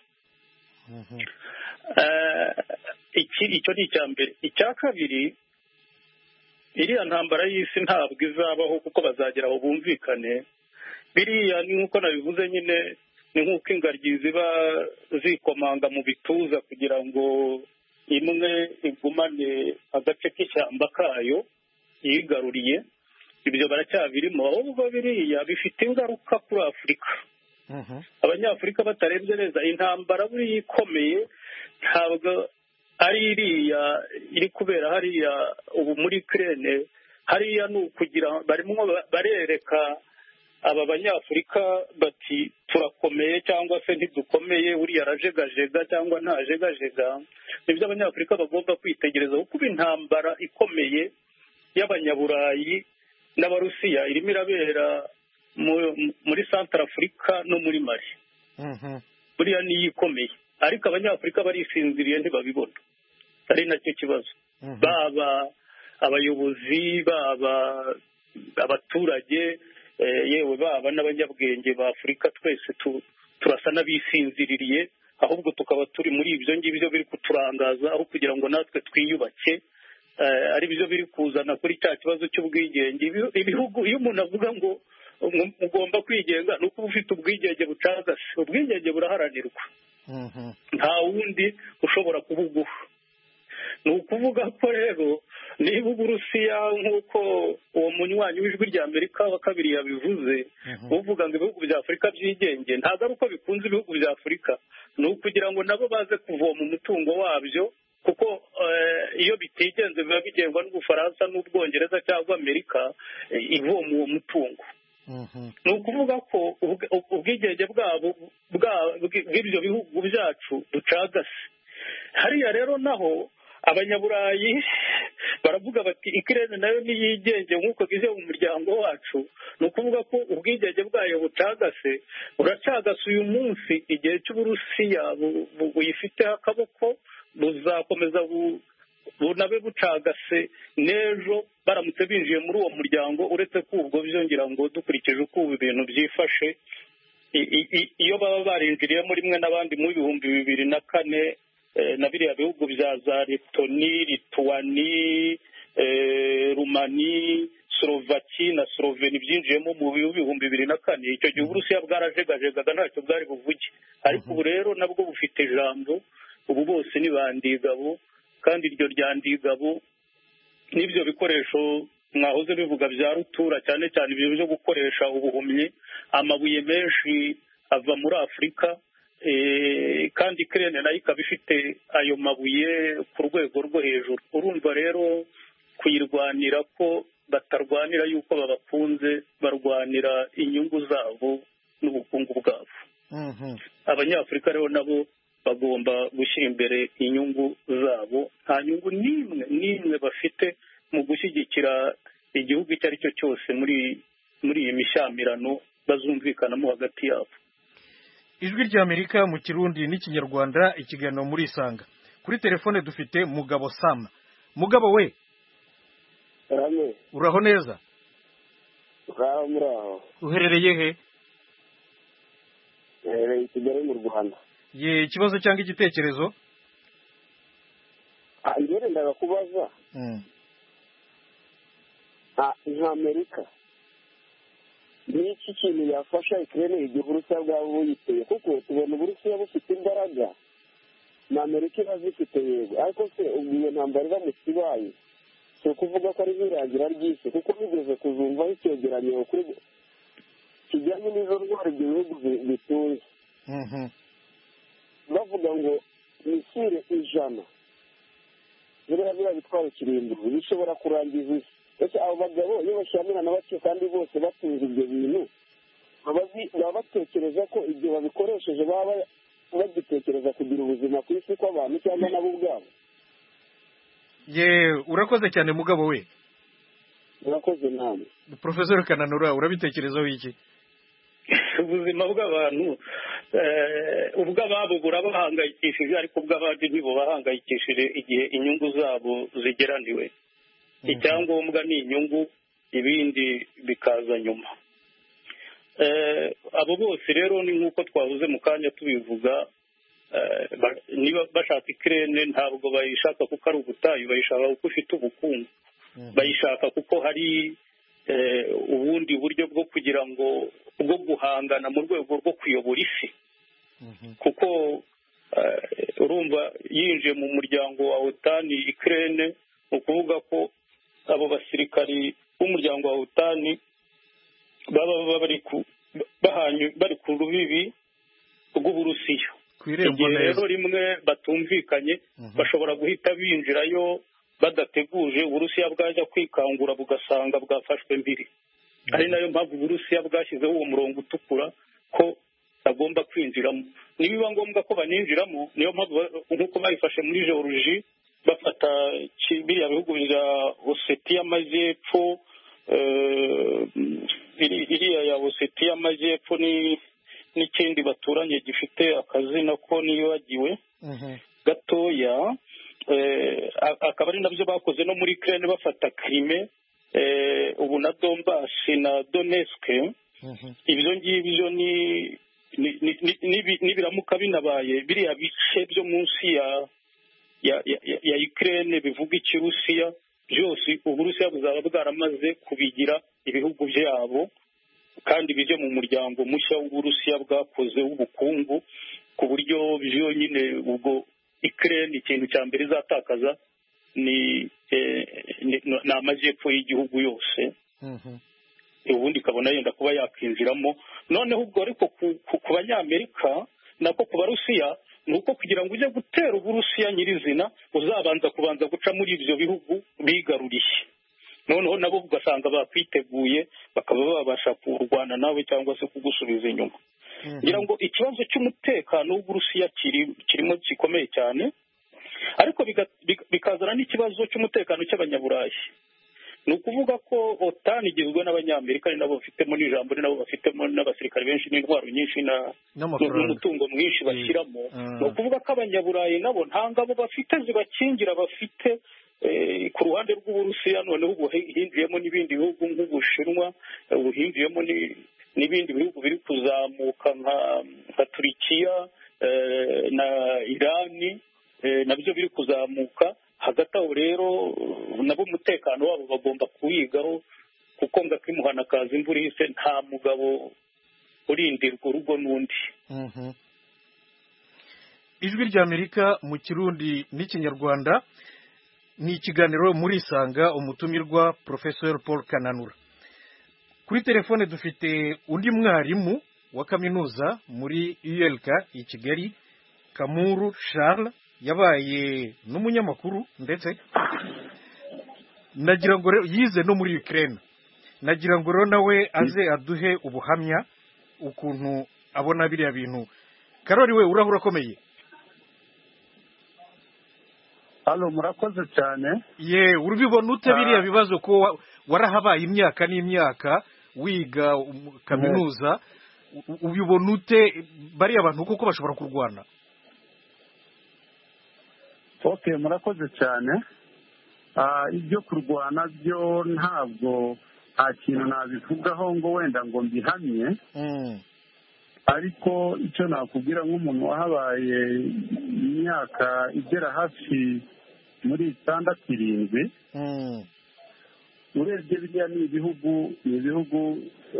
Icyo ni icya mbere. Icya kabiri, iriya ntambara y'isi ntabwo izabaho kuko bazagera aho bumvikane. Biriya ni nk'uko nabivuze nyine, ni nk'uko ingagi ziba zikomanga mu bituza kugira ngo imwe igumane agace k'ishyamba kayo yigaruriye, ibyo baracyabirimo, ahubwo biriya bifite ingaruka kuri Afurika. Abanyafurika batarebye neza, intambara buriya ikomeye ntabwo ari iriya iri kubera hariya ubu muri Ukraine. Hariya ni ukugira barimo barereka aba banyafurika bati turakomeye cyangwa se ntidukomeye, uriya arajegajega cyangwa ntajegajega. Nibyo abanyafurika bagomba kwitegereza, kuko intambara ikomeye y'abanyaburayi n'abarusiya irimo irabera muri Central Africa no muri Mali. Buriya niyo ikomeye, ariko abanyafurika barisinziriye ntibabibona, ari nacyo kibazo. Baba abayobozi, baba abaturage, yewe baba n'abanyabwenge ba Afurika, twese turasa n'abisinziririye, ahubwo tukaba turi muri ibyo ngibyo biri kuturangaza, aho kugira ngo natwe twiyubake, ari byo biri kuzana kuri cya kibazo cy'ubwigenge. Ibihugu, iyo umuntu avuga ngo ugomba kwigenga, ni uko uba ufite ubwigenge bucagase. Ubwigenge buraharanirwa, nta wundi ushobora kubuguha. Ni ukuvuga ko rero niba Uburusiya, nk'uko uwo munywanyi w'ijwi rya Amerika wa kabiri yabivuze, uvuga ngo ibihugu bya Afurika byigenge, ntabwo ari uko bikunze ibihugu bya Afurika, ni ukugira ngo nabo baze kuvoma umutungo wabyo, kuko iyo bitigenze biba bigengwa n'Ubufaransa n'Ubwongereza cyangwa Amerika ivoma uwo mutungo. Ni ukuvuga ko ubwigenge bwabo bw'ibyo bihugu byacu bucagase. Hariya rero naho abanyaburayi baravuga bati Ukraine nayo niyigenge nk'uko bize mu muryango wacu. Ni ukuvuga ko ubwigenge bwayo bucagase, buracagase uyu munsi. Igihe cy'Uburusiya buyifiteho akaboko buzakomeza bunabe bucagase n'ejo baramutse binjiye muri uwo muryango. Uretse ko ubwo byongera ngo dukurikije uko ubu ibintu byifashe, iyo baba barinjiriyemo rimwe n'abandi mu bihumbi bibiri na kane na biriya bihugu bya za Letoni, Lituani, Rumani, Slovaki na Sloveni byinjiyemo mu bihumbi bibiri na kane, icyo gihe Uburusiya bwarajegajegaga ntacyo bwari buvuge. Ariko ubu rero nabwo bufite ijambo, ubu bose ni ba ndigabo, kandi iryo rya ndigabo n'ibyo bikoresho mwahoze bivuga bya rutura, cyane cyane ibyo byo gukoresha ubuhumyi. Amabuye menshi ava muri Afurika, kandi Ukraine nayo ikaba ifite ayo mabuye ku rwego rwo hejuru. Urumva rero kuyirwanira ko batarwanira yuko babakunze, barwanira inyungu zabo n'ubukungu bwabo. Abanyafurika rero nabo bagomba gushyira imbere inyungu zabo, nta nyungu n'imwe n'imwe bafite mu gushyigikira igihugu icyo ari cyo cyose muri muri iyi mishyamirano bazumvikanamo hagati yabo. Ijwi rya Amerika mu Kirundi n'Ikinyarwanda, ikiganiro muri Isanga. Kuri telefone dufite Mugabo Sam. Mugabo we, uraho neza? Uraho muraho. Uherereye he? Uherereye i Kigali mu Rwanda. Ye, ikibazo cyangwa igitekerezo? Ah, njyewe ndaga kubaza. Mm. Ah, nka Amerika. Ni iki kintu yafasha Ukraine igihe Uburusiya bwaba buyiteye? Kuko tubona Uburusiya bufite imbaraga na Amerika irazifite yego, ariko se ubwo iyo ntambara iramutse ibaye, si ukuvuga ko ari nk'irangira ry'isi, kuko bigeze kuzumvaho icyegeranyo kuri kijyanye n'izo ndwara ibyo bihugu bitunze. Bavuga ngo misile ijana biriya biriya bitwara ikirindiro bishobora kurangiza isi. Ese abo bagabo iyo bashyamirana bake kandi bose batunze ibyo bintu, baba batekereza ko ibyo babikoresheje baba bagitekereza kugira ubuzima ku isi kw'abantu cyangwa nabo ubwabo? Ye, urakoze cyane Mugabo we. Urakoze namwe. Professor Kananura, urabitekerezaho iki? Ubuzima bw'abantu ubw'ababo burabahangayikishije, ariko ubw'abandi ntibo bahangayikishije igihe inyungu zabo zigeraniwe. Icyangombwa ni inyungu, ibindi bikaza nyuma. Abo bose rero ni nk'uko twavuze mu kanya tubivuga, niba bashaka Ukraine ntabwo bayishaka kuko ari ubutayu, bayishaka kuko ifite ubukungu, bayishaka kuko hari ubundi buryo bwo kugira ngo bwo guhangana mu rwego rwo kuyobora isi, kuko urumva yinjiye mu muryango wa otani ikirere ni ukuvuga ko abo basirikari b'umuryango wa otani baba bari ku bari ku rubibi rw'uburusiya. igihe rero rimwe batumvikanye bashobora guhita binjirayo badateguje uburusiya bwajya kwikangura bugasanga bwafashwe mbiri. ari nayo mpamvu uburusiya bwashyizeho uwo murongo utukura ko bagomba kwinjiramo. nibiba ngombwa ko baninjiramo niyo mpamvu nk'uko bayifashe muri geology bafata biriya bihugu bya Osetiya y'Amajyepfo, iriya ya Osetiya y'Amajyepfo ni n'ikindi baturanye gifite akazina ko nibagiwe gatoya, akaba ari nabyo bakoze no muri Ukraine bafata Crimea, ubu na Donbass na Donetsk. ibyo ngibyo ni nibiramuka binabaye biriya bice byo munsi ya ya ya Ukraine bivuga ikirusiya byose uburusiya buzaba bwaramaze kubigira ibihugu byabo kandi bije mu muryango mushya w'uburusiya bwakoze w'ubukungu ku buryo byo nyine ubwo Ukraine ikintu cya mbere izatakaza ni ni amajyepfo y'igihugu yose. ubundi ikabona yenda kuba yakwinjiramo. noneho ubwo ariko ku banyamerika nako ku barusiya ni uko kugira ngo ujye gutera uburusiya nyirizina uzabanza kubanza guca muri ibyo bihugu bigaruriye, noneho nabo ugasanga bakwiteguye bakaba babasha kurwana nawe cyangwa se kugusubiza inyuma. ngira ngo ikibazo cy'umutekano w'uburusiya kirimo gikomeye cyane, ariko bikazana n'ikibazo cy'umutekano cy'abanyaburayi. ni ukuvuga ko otani igizwe n'abanyamerika ni nabo bafitemo n'ijambo, ni nabo bafitemo n'abasirikare benshi n'intwaro nyinshi n'umutungo mwinshi bashyiramo. ni ukuvuga ko abanyaburayi nabo nta ngabo bafite zibakingira bafite ku ruhande rw'uburusiya. noneho ubu hinjiyemo n'ibindi bihugu nk'ubushinwa, ubu hinjiyemo n'ibindi bihugu biri kuzamuka nka Turikiya na Irani nabyo biri kuzamuka. hagati aho rero nabo umutekano wabo bagomba kuwigaho, kuko ngo akimuhana kaza imvura ihise nta mugabo urindirwa urugo n'undi. ijwi ry'Amerika mu Kirundi n'Ikinyarwanda ni ikiganiro muri Isanga, umutumirwa Professor Paul Kananura. kuri telefone dufite undi mwarimu wa kaminuza muri U L K i Kigali, Kamuru Charles, yabaye n'umunyamakuru ndetse nagira ngo yize no muri Ukraine. nagira ngo rero nawe aze aduhe ubuhamya ukuntu abona biriya bintu. Karori we urahura akomeye. Halo, murakoze cyane. ye urubibona ute biriya bibazo ko warahabaye imyaka n'imyaka wiga kaminuza, ubibona ute bariya abantu kuko bashobora kurwana? Okay, murakoze cyane. ibyo kurwana byo ntabwo nta kintu nabivugaho ngo wenda ngo mbihamye, ariko icyo nakubwira nk'umuntu wahabaye imyaka igera hafi muri itandatu irindwi, urebye biriya ni ibihugu ni ibihugu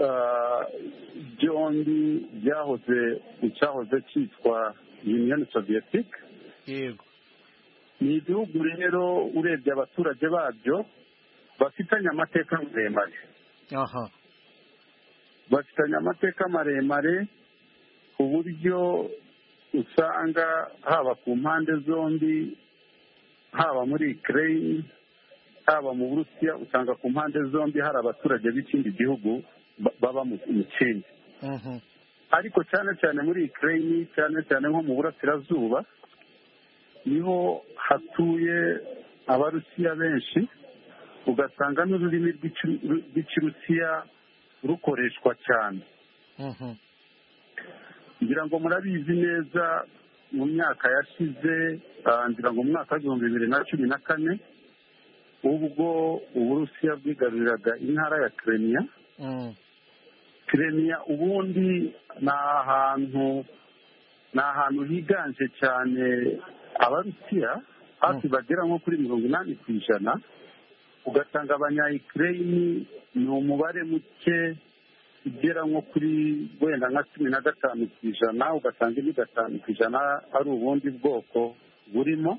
byombi byahoze icyahoze cyitwa Union Soviétique. yego, ni ibihugu rero urebye abaturage babyo bafitanye amateka maremare. aha bafitanye amateka maremare ku buryo usanga haba ku mpande zombi, haba muri Ukraine haba mu Burusiya, usanga ku mpande zombi hari abaturage b'ikindi gihugu baba mu kindi. ariko cyane cyane muri Ukraine, cyane cyane nko mu burasirazuba, niho hatuye abarusiya benshi, ugasanga n'ururimi rw'ikirusiya rukoreshwa cyane. ngira ngo murabizi neza mu myaka yashize, ngira ngo mu mwaka w'ibihumbi bibiri na cumi na kane ubwo uburusiya bwigaruriraga intara ya Crimea. Crimea ubundi ni ahantu ni ahantu higanje cyane abarusiya, hafi bagera nko kuri mirongo inani ku ijana. ugasanga abanya-Ukraine ni umubare muke igera nko kuri wenda nka cumi na gatanu ku ijana ugasanga indi gatanu ku ijana ari ubundi bwoko burimo.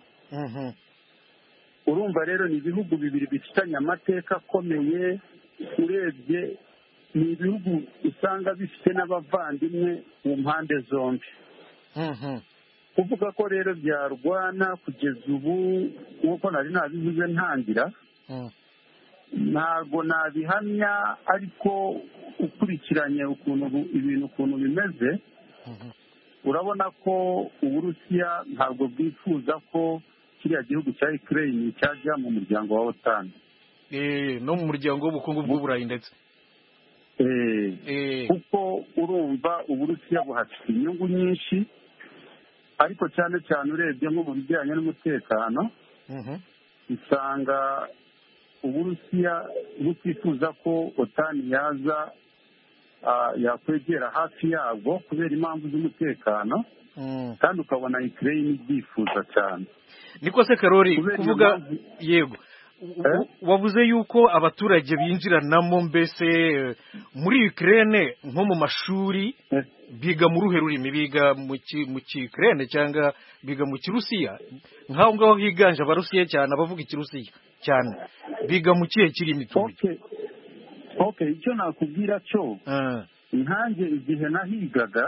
urumva rero ni ibihugu bibiri bifitanye amateka akomeye, urebye ni ibihugu usanga bifite n'abavandimwe mu mpande zombi. kuvuga ko rero byarwana kugeza ubu nk'uko nari nabivuze ntangira, ntabwo nabihamya, ariko ukurikiranye ukuntu ibintu ukuntu bimeze, urabona ko Uburusiya ntabwo bwifuza ko kiriya gihugu cya Ukraine cyajya mu muryango wa OTAN, no mu muryango w'ubukungu bw'Uburayi ndetse, kuko urumva Uburusiya buhafite inyungu nyinshi, ariko cyane cyane urebye nko mu bijyanye n'umutekano, usanga Uburusiya butifuza ko OTAN yaza yakwegera hafi yabwo kubera impamvu z'umutekano, kandi ukabona Ukraine ibyifuza cyane. Niko se Karori kuvuga yego, wavuze yuko abaturage binjiranamo, mbese muri Ukraine nko mu mashuri biga mu ruhe rurimi, biga mu Ukraine cyangwa biga mu Kirusiya? Nkaho ngaho higanje Abarusiya cyane, abavuga Ikirusiya cyane, biga mu kihe kirimi tuzi? Okay, icyo nakubwira cyo, nkanjye igihe nahigaga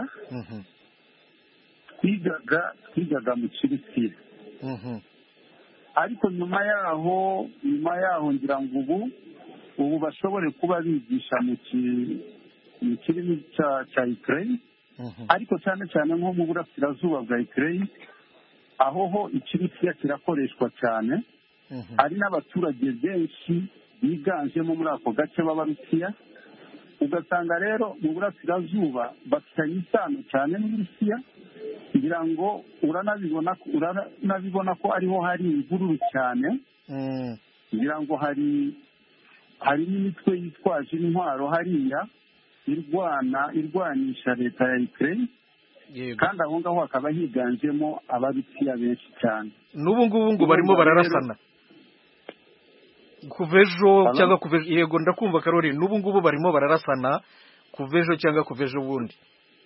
twigaga twigaga mu Kirusiya, ariko nyuma yaho nyuma yaho ngira ngo ubu ubu bashobore kuba bigisha mu kirimi cya Ukraine, ariko cyane cyane nko mu burasirazuba bwa Ukraine, aho ho Ikirusiya kirakoreshwa cyane. Hari n'abaturage benshi biganjemo muri ako gace b'Abarusiya, ugasanga rero mu burasirazuba bafitanye isano cyane n'Uburusiya, kugira ngo uranabibona uranabibona ko ariho hari imvururu cyane, kugira ngo hari hari n'imitwe yitwaje intwaro hariya irwana irwanisha leta ya Ukraine, kandi aho ngaho hakaba higanjemo Abarusiya benshi cyane. N'ubu ngubu ngo barimo bararasana kuva ejo cyangwa kuva ejo, yego ndakumva Karori, n'ubu ngubu barimo bararasana kuva ejo cyangwa kuva ejo bundi.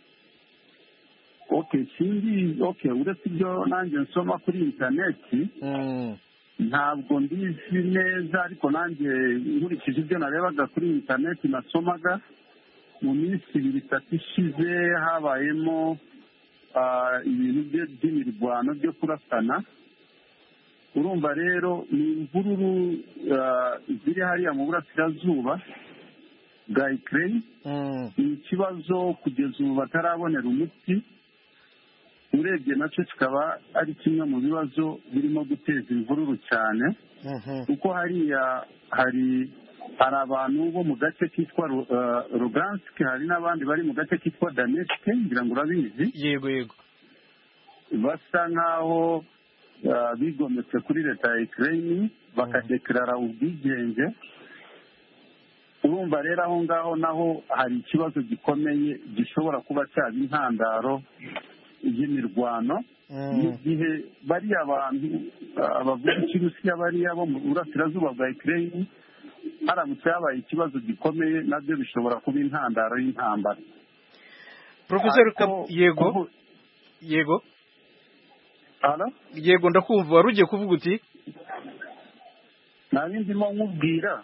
Okay, sinzi, okay, uretse ibyo nanjye nsoma kuri interineti, ntabwo mbizi neza, ariko nanjye nkurikije ibyo narebaga kuri interineti nasomaga, mu minsi ibiri itatu ishize habayemo ibintu by'imirwano byo kurasana. Urumva rero ni imvururu ziri hariya mu burasirazuba bwa Ukraine, ni ikibazo kugeza ubu batarabonera umuti, urebye nacyo kikaba ari kimwe mu bibazo birimo guteza imvururu cyane, kuko hariya hari hari abantu bo mu gace kitwa Lugansk, hari n'abandi bari mu gace kitwa Donetsk, ngira ngo urabizi. Yego yego, basa nk'aho bigometse kuri leta ya Ukraine bakadeklarara ubwigenge. Urumva rero aho ngaho naho hari ikibazo gikomeye gishobora kuba cyaba intandaro y'imirwano, mu gihe bariya abantu bavuga Ikirusiya bariya bo mu burasirazuba bwa Ukraine, haramutse habaye ikibazo gikomeye, nabyo bishobora kuba intandaro y'intambara. Professor yego yego Ala? Yego ndakumva, wari ugiye kuvuga uti? Nari ndimo nkubwira,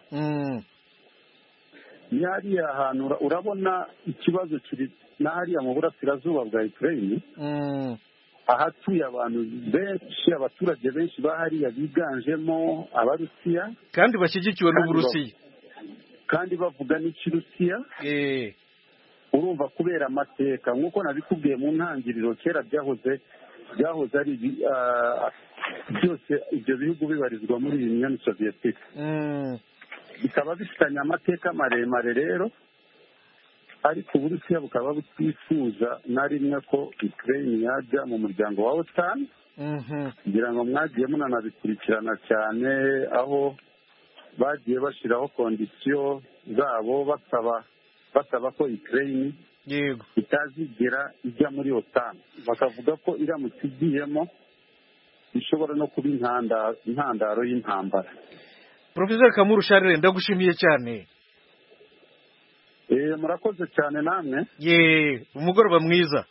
ni hariya hantu urabona ikibazo kiri na hariya mu burasirazuba bwa Ukraine, ahatuye abantu benshi, abaturage benshi bahariya biganjemo Abarusiya, kandi bashyigikiwe n'Uburusiya, kandi bavuga n'Ikirusiya. Urumva kubera amateka, nk'uko nabikubwiye mu ntangiriro, kera byahoze byahoze ari byose ibyo bihugu bibarizwa muri Union Soviétique, bikaba bifitanye amateka maremare rero, ariko Uburusiya bukaba butifuza na rimwe ko Ukraine yajya mu muryango wa OTAN, kugira ngo mwagiye munanabikurikirana cyane, aho bagiye bashyiraho kondisiyo zabo basaba basaba ko Ukraine yego itazigera ijya muri OTAN, bakavuga ko iramutse igiyemo ishobora no kuba intandaro y'intambara. Professor Kamuru Charles, ndagushimiye cyane. Eh, murakoze cyane namwe. ye umugoroba mwiza.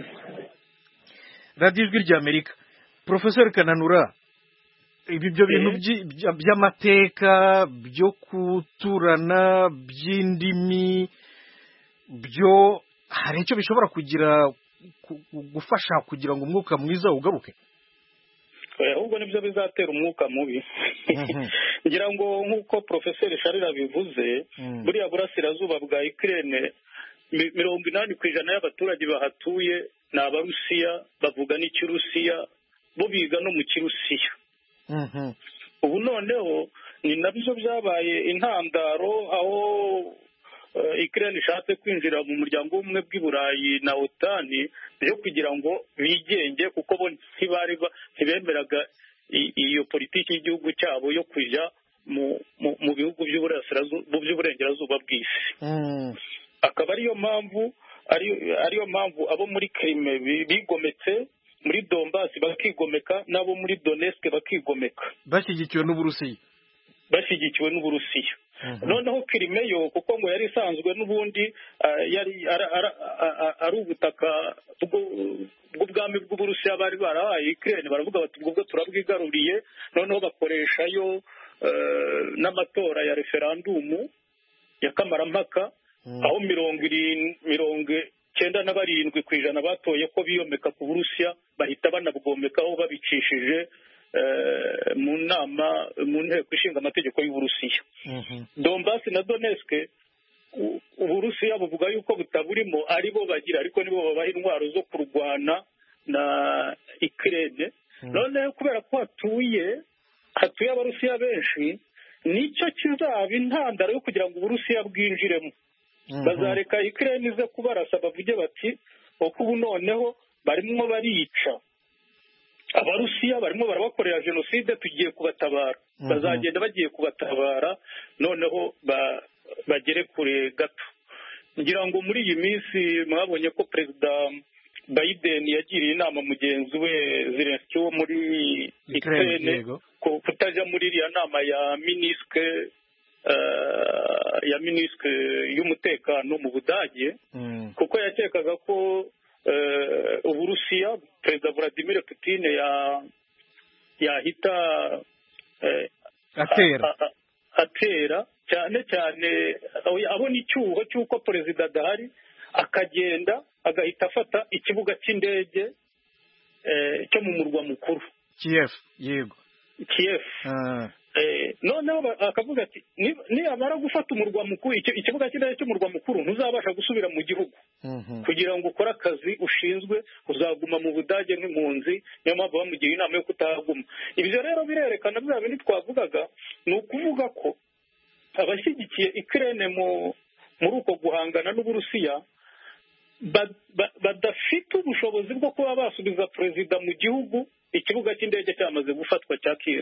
radiyo ijwi ry'amerika. Profesor Kananura, ibi byo bintu byi- bya- by'amateka byo kuturana by'indimi byo hari icyo bishobora kugira ku- ku- gufasha kugira ngo umwuka mwiza ugaruke. Eh, ahubwo nibyo bizatera umwuka mubi ngira ngo nk'uko Profeseri Sharira bivuze buriya burasirazuba bwa Ukraine mi- mirongo inani ku ijana y'abaturage bahatuye ni abarusiya bavuga n'ikirusiya bo biga no mu kirusiya. Ubu noneho ni nabyo byabaye intandaro aho eh, Ukraine ishatse kwinjira mu muryango w'ubumwe bw'i Burayi na otani byo kugira ngo bigenge kuko bo ntibari ba- ntibemeraga i- iyo politiki y'igihugu cyabo yo kujya mu mu- mu bihugu by'uburasirazuba by'uburengerazuba bw'isi. Akaba ariyo mpamvu ari- ariyo mpamvu abo muri Crimea bi- bigometse muri Donbass bakigomeka n'abo muri Donetsk bakigomeka bashyigikiwe n'Uburusiya. bashyigikiwe n'Uburusiya. Noneho Crimea yo kuko ngo yari isanzwe n'ubundi ah, yari ara- ara- a- a- ari ubutaka bw'u- bw'ubwami bw'Uburusiya bari barahaye Ukraine, baravuga bati ubwo turabwigaruriye, noneho bakoreshayo eh, n'amatora ya referandumu ya kamarampaka aho mirongo irindwi mirongo cyenda na barindwi ku ijana batoye ko biyomeka ku Burusiya, bahita banabwomekaho babicishije eh, mu nama mu nteko ishinga amategeko y'Uburusiya. Donbass na Donetsk u- Uburusiya buvuga yuko butaburimo ari bo bagira, ariko nibo babaha intwaro zo kurwana na Ukraine. None kubera ko hatuye hatuye abarusiya benshi, nicyo kizaba intandaro yo kugira ngo Uburusiya bwinjiremo. Bazareka Ukraine ize kubarasa bavuge bati uko ubu noneho barimo barica abarusiya, barimo barabakorera jenoside, tugiye kubatabara. Bazagenda bagiye kubatabara noneho ba- bagere kure gato. Ngira ngo muri iyi minsi mwabonye ko Perezida Biden yagiriye inama mugenzi we Zelensky wo muri Ukraine ko kutajya muri iriya nama ya Minsk eh, ya Minsk y'umutekano mu Budage, kuko yakekaga ko eh, Uburusiya Perezida Vladimir Putin ya yahita eh, atera a- a- atera cyane cyane abona icyuho cy'uko perezida adahari, akagenda agahita afata ikibuga cy'indege eh, cyo mu murwa mukuru Kiev. Yego, Kiev. Eh, noneho ba- akavuga ati "Ni- niyamara gufata umurwa mukuru, icyo- ikibuga cy'indege cy'umurwa mukuru, ntuzabasha gusubira mu gihugu. Kugira ngo ukore akazi ushinzwe uzaguma mu Budage nk'impunzi, niyo mpamvu bamugira inama yo kutahaguma." Ibyo rero birerekana bya bindi twavugaga, ni ukuvuga ko abashyigikiye Ukraine mu muri uko guhangana n'Uburusiya ba- ba- badafite ubushobozi bwo kuba basubiza perezida mu gihugu ikibuga cy'indege cyamaze gufatwa cya Kiev.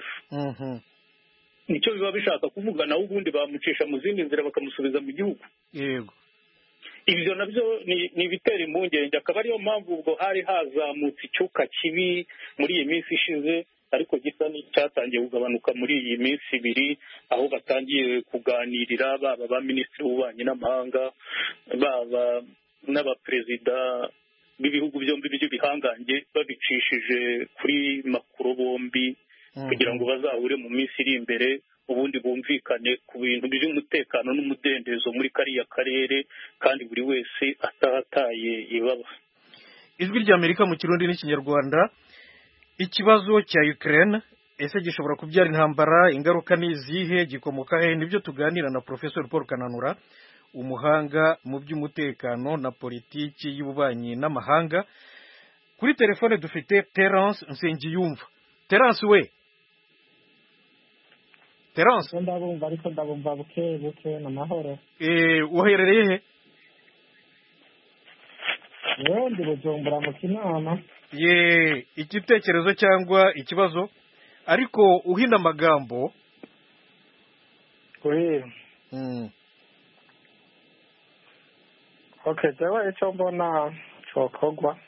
Nicyo biba bishaka kuvuga, nawe ubundi bamucisha mu zindi nzira bakamusubiza mu gihugu. yego. Ibyo nabyo ni ni ibitera impungenge, akaba ariyo mpamvu ubwo hari hazamutse icyuka kibi muri iyi minsi ishize, ariko gisa n'icyatangiye kugabanuka muri iyi minsi ibiri, aho batangiye kuganirira baba ba minisitiri w'ububanyi n'amahanga, baba n'abaperezida b'ibihugu byombi by'ibihangange, babicishije kuri makuru bombi kugira ngo bazahure mu minsi iri imbere, ubundi bumvikane ku bintu by'umutekano n'umudendezo muri kariya karere, kandi buri wese atahataye ibaba. Ijwi ry'Amerika mu Kirundi n'Ikinyarwanda. Ikibazo cya Ukraine ese gishobora kubyara intambara, ingaruka ni izihe, gikomoka he? Nibyo tuganira na Professor Paul Kananura, umuhanga mu by'umutekano na politiki y'ububanyi n'amahanga. Kuri telefone dufite Terence Nsengiyumva. Terence we Terence, ndabumva ariko ndabumva buke buke n'amahoro. eh uherereye he? Yewe ndi Bujumbura mu Kinama. Ye, igitekerezo cyangwa ikibazo, ariko uhina amagambo. Kuri Mm. okay, jewe icyo mbona cokogwa.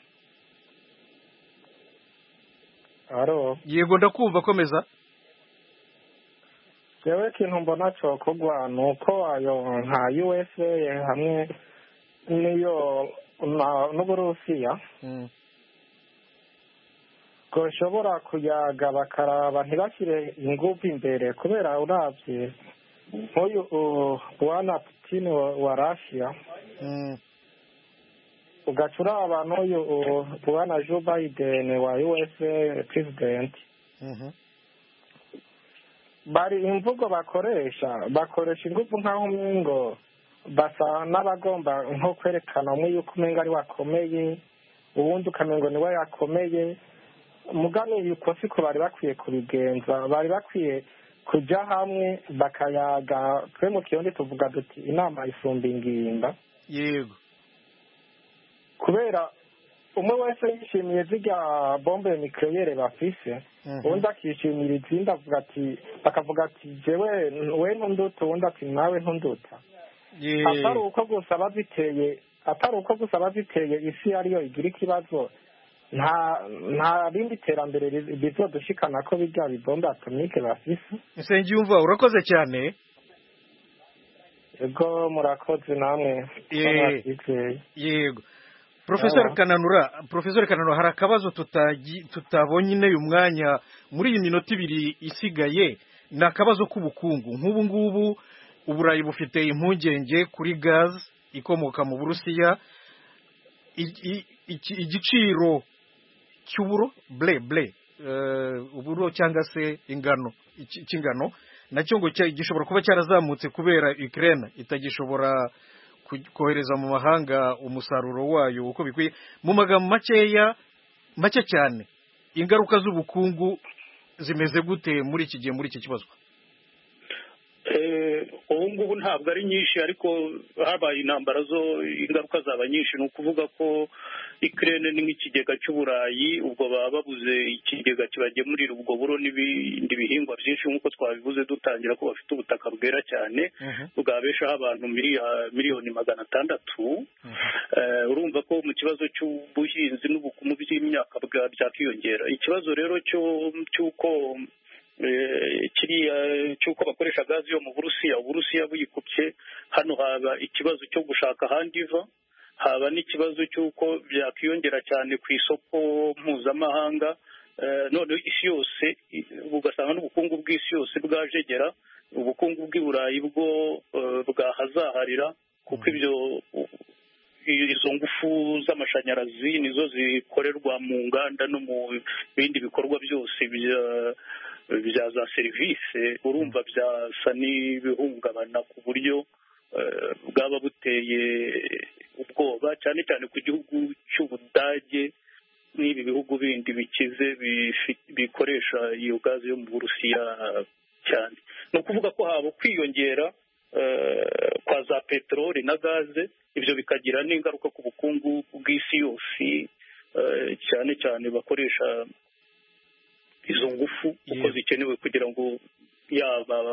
Aro. Yego ndakumva, komeza. jewe ikintu mbona cokogwa ni uko ayo nka U S A hamwe n'iyo n'Uburusiya bashobora kuyaga bakaraba ntibashyire ingufu imbere kubera uravye nk'uyu bwana Putin wa Russia ugaca uraba n'uyu bwana Joe Biden wa U S A president bari imvugo bakoresha bakoresha ingufu nk'aho umengo basa n'abagomba nko kwerekana umwe yuko umenga ari wakomeye ubundi ukamengo niwe yakomeye mugani yuko siko bari bakwiye kubigenza bari bakwiye kujya hamwe bakayaga twe mu kirundi tuvuga duti inama isumba ingimba yego kubera umwe wese yishimiye zirya bombe nucleaire bafise ubundi akishimira izindi avuga ati bakavuga ati jewe we ntunduta ubundi ati nawe ntunduta atari uko gusa baziteye atari uko gusa baziteye isi ariyo igira ikibazo nta nta rindi terambere rizodushikana ko bijya bibombe atomike bafise Nsengiyumva urakoze cyane yego murakoze namwe yego Professor Kananura Professor Kananura hari akabazo tutaji tutabonye ne uyu mwanya muri iyi minota ibiri isigaye ni akabazo k'ubukungu nk'ubu ngubu Uburayi bufite impungenge kuri gaz ikomoka mu Burusiya igiciro cy'uburo ble ble uburo cyangwa se ingano ikingano nacyo ngo gishobora kuba cyarazamutse kubera Ukraine itagishobora kohereza mu mahanga umusaruro wayo uko bikwiye mu magambo makeya make cyane ingaruka z'ubukungu zimeze gute muri iki gihe muri iki kibazo ubu ngubu ntabwo ari nyinshi ariko habaye intambara zo ingaruka zaba nyinshi ni ukuvuga ko Ukraine ni nk'ikigega cy'Uburayi ubwo baba babuze ikigega kibagemurira ubwo buro n'ibindi bihingwa byinshi nk'uko twabivuze dutangira ko bafite ubutaka bwera cyane bwabeshaho abantu miliyoni magana atandatu urumva ko mu kibazo cy'ubuhinzi n'ubukungu by'imyaka byakiyongera ikibazo rero cy'uko kiriya cy'uko bakoresha gazi yo mu Burusiya Uburusiya buyikupye hano haba ikibazo cyo gushaka ahandi iva haba n'ikibazo cy'uko byakiyongera cyane ku isoko mpuzamahanga none isi yose ugasanga n'ubukungu bw'isi yose bwajegera ubukungu bw'i Burayi bwo bwahazaharira kuko ibyo izo ngufu z'amashanyarazi nizo zikorerwa mu nganda no mu bindi bikorwa byose bya za serivisi urumva byasa n'ibihungabana ku buryo bwaba buteye ubwoba cyane cyane ku gihugu cy'Ubudage n'ibi bihugu bindi bikize bikoresha iyo gazi yo mu Burusiya cyane ni ukuvuga ko haba kwiyongera kwa za peteroli na gaze ibyo bikagira n'ingaruka ku bukungu bw'isi yose cyane cyane bakoresha izo ngufu uko zikenewe kugira ngo yaba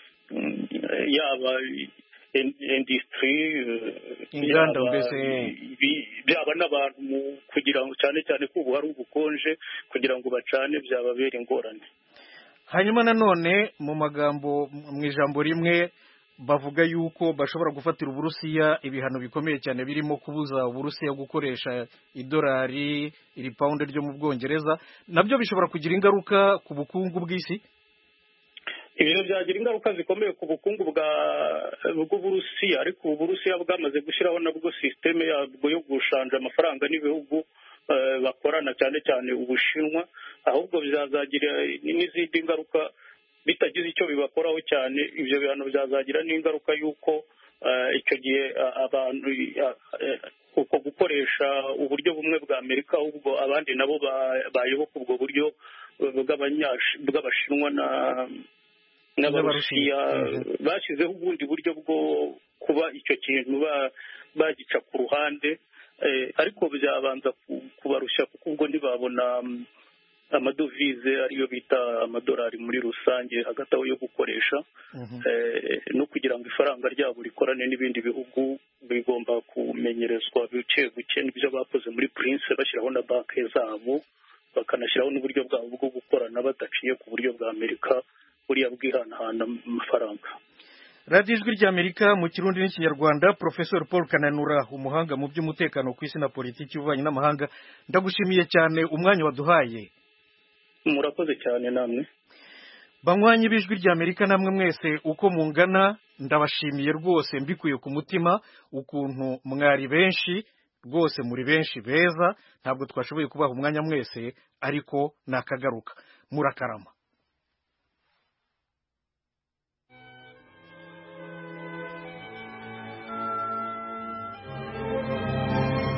yaba industry inganda mbese byaba n'abantu kugira ngo cyane cyane ko ubu hari ubukonje kugira ngo bacane byababera ingorane hanyuma nanone mu magambo mu ijambo rimwe bavuga yuko bashobora gufatira Uburusiya ibihano bikomeye cyane birimo kubuza Uburusiya gukoresha idolari iri pound ryo mu Bwongereza nabyo bishobora kugira ingaruka ku bukungu bw'isi ibyo byagira ingaruka zikomeye ku bukungu bwa bw'Uburusiya ariko Uburusiya bwamaze gushyiraho nabwo systeme yabwo yo gushanja amafaranga n'ibihugu bakorana cyane cyane Ubushinwa ahubwo byazagira n'izindi ngaruka bitagize icyo bibakoraho cyane ibyo bihano byazagira n'ingaruka y'uko icyo gihe abantu uko gukoresha uburyo bumwe bwa Amerika ahubwo abandi nabo bayoboka ubwo buryo bw'Abashinwa n'Abarusiya bashyizeho ubundi buryo bwo kuba icyo kintu bagica ku ruhande ariko byabanza kubarushya kuko ubwo ntibabona amadovize ariyo bita amadolari muri rusange hagati aho yo gukoresha no kugira ngo ifaranga ryabo rikorane n'ibindi bihugu bigomba kumenyerezwa bice buke n'ibyo bakoze muri Prince bashyiraho na banki zabo bakanashyiraho n'uburyo bwabo bwo gukorana badaciye ku buryo bwa Amerika buriya bwihanahana amafaranga. radiyo ijwi ry'amerika mu kirundi n'ikinyarwanda. Professor Paul Kananura, umuhanga mu by'umutekano ku isi na politiki y'ububanyi n'amahanga, ndagushimiye cyane umwanya waduhaye. Murakoze cyane namwe banywanyi b'ijwi ry'Amerika, namwe mwese uko mungana ndabashimiye rwose mbikuye ku mutima ukuntu mwari benshi rwose, muri benshi beza, ntabwo twashoboye kubaha umwanya mwese, ariko nakagaruka. Murakarama.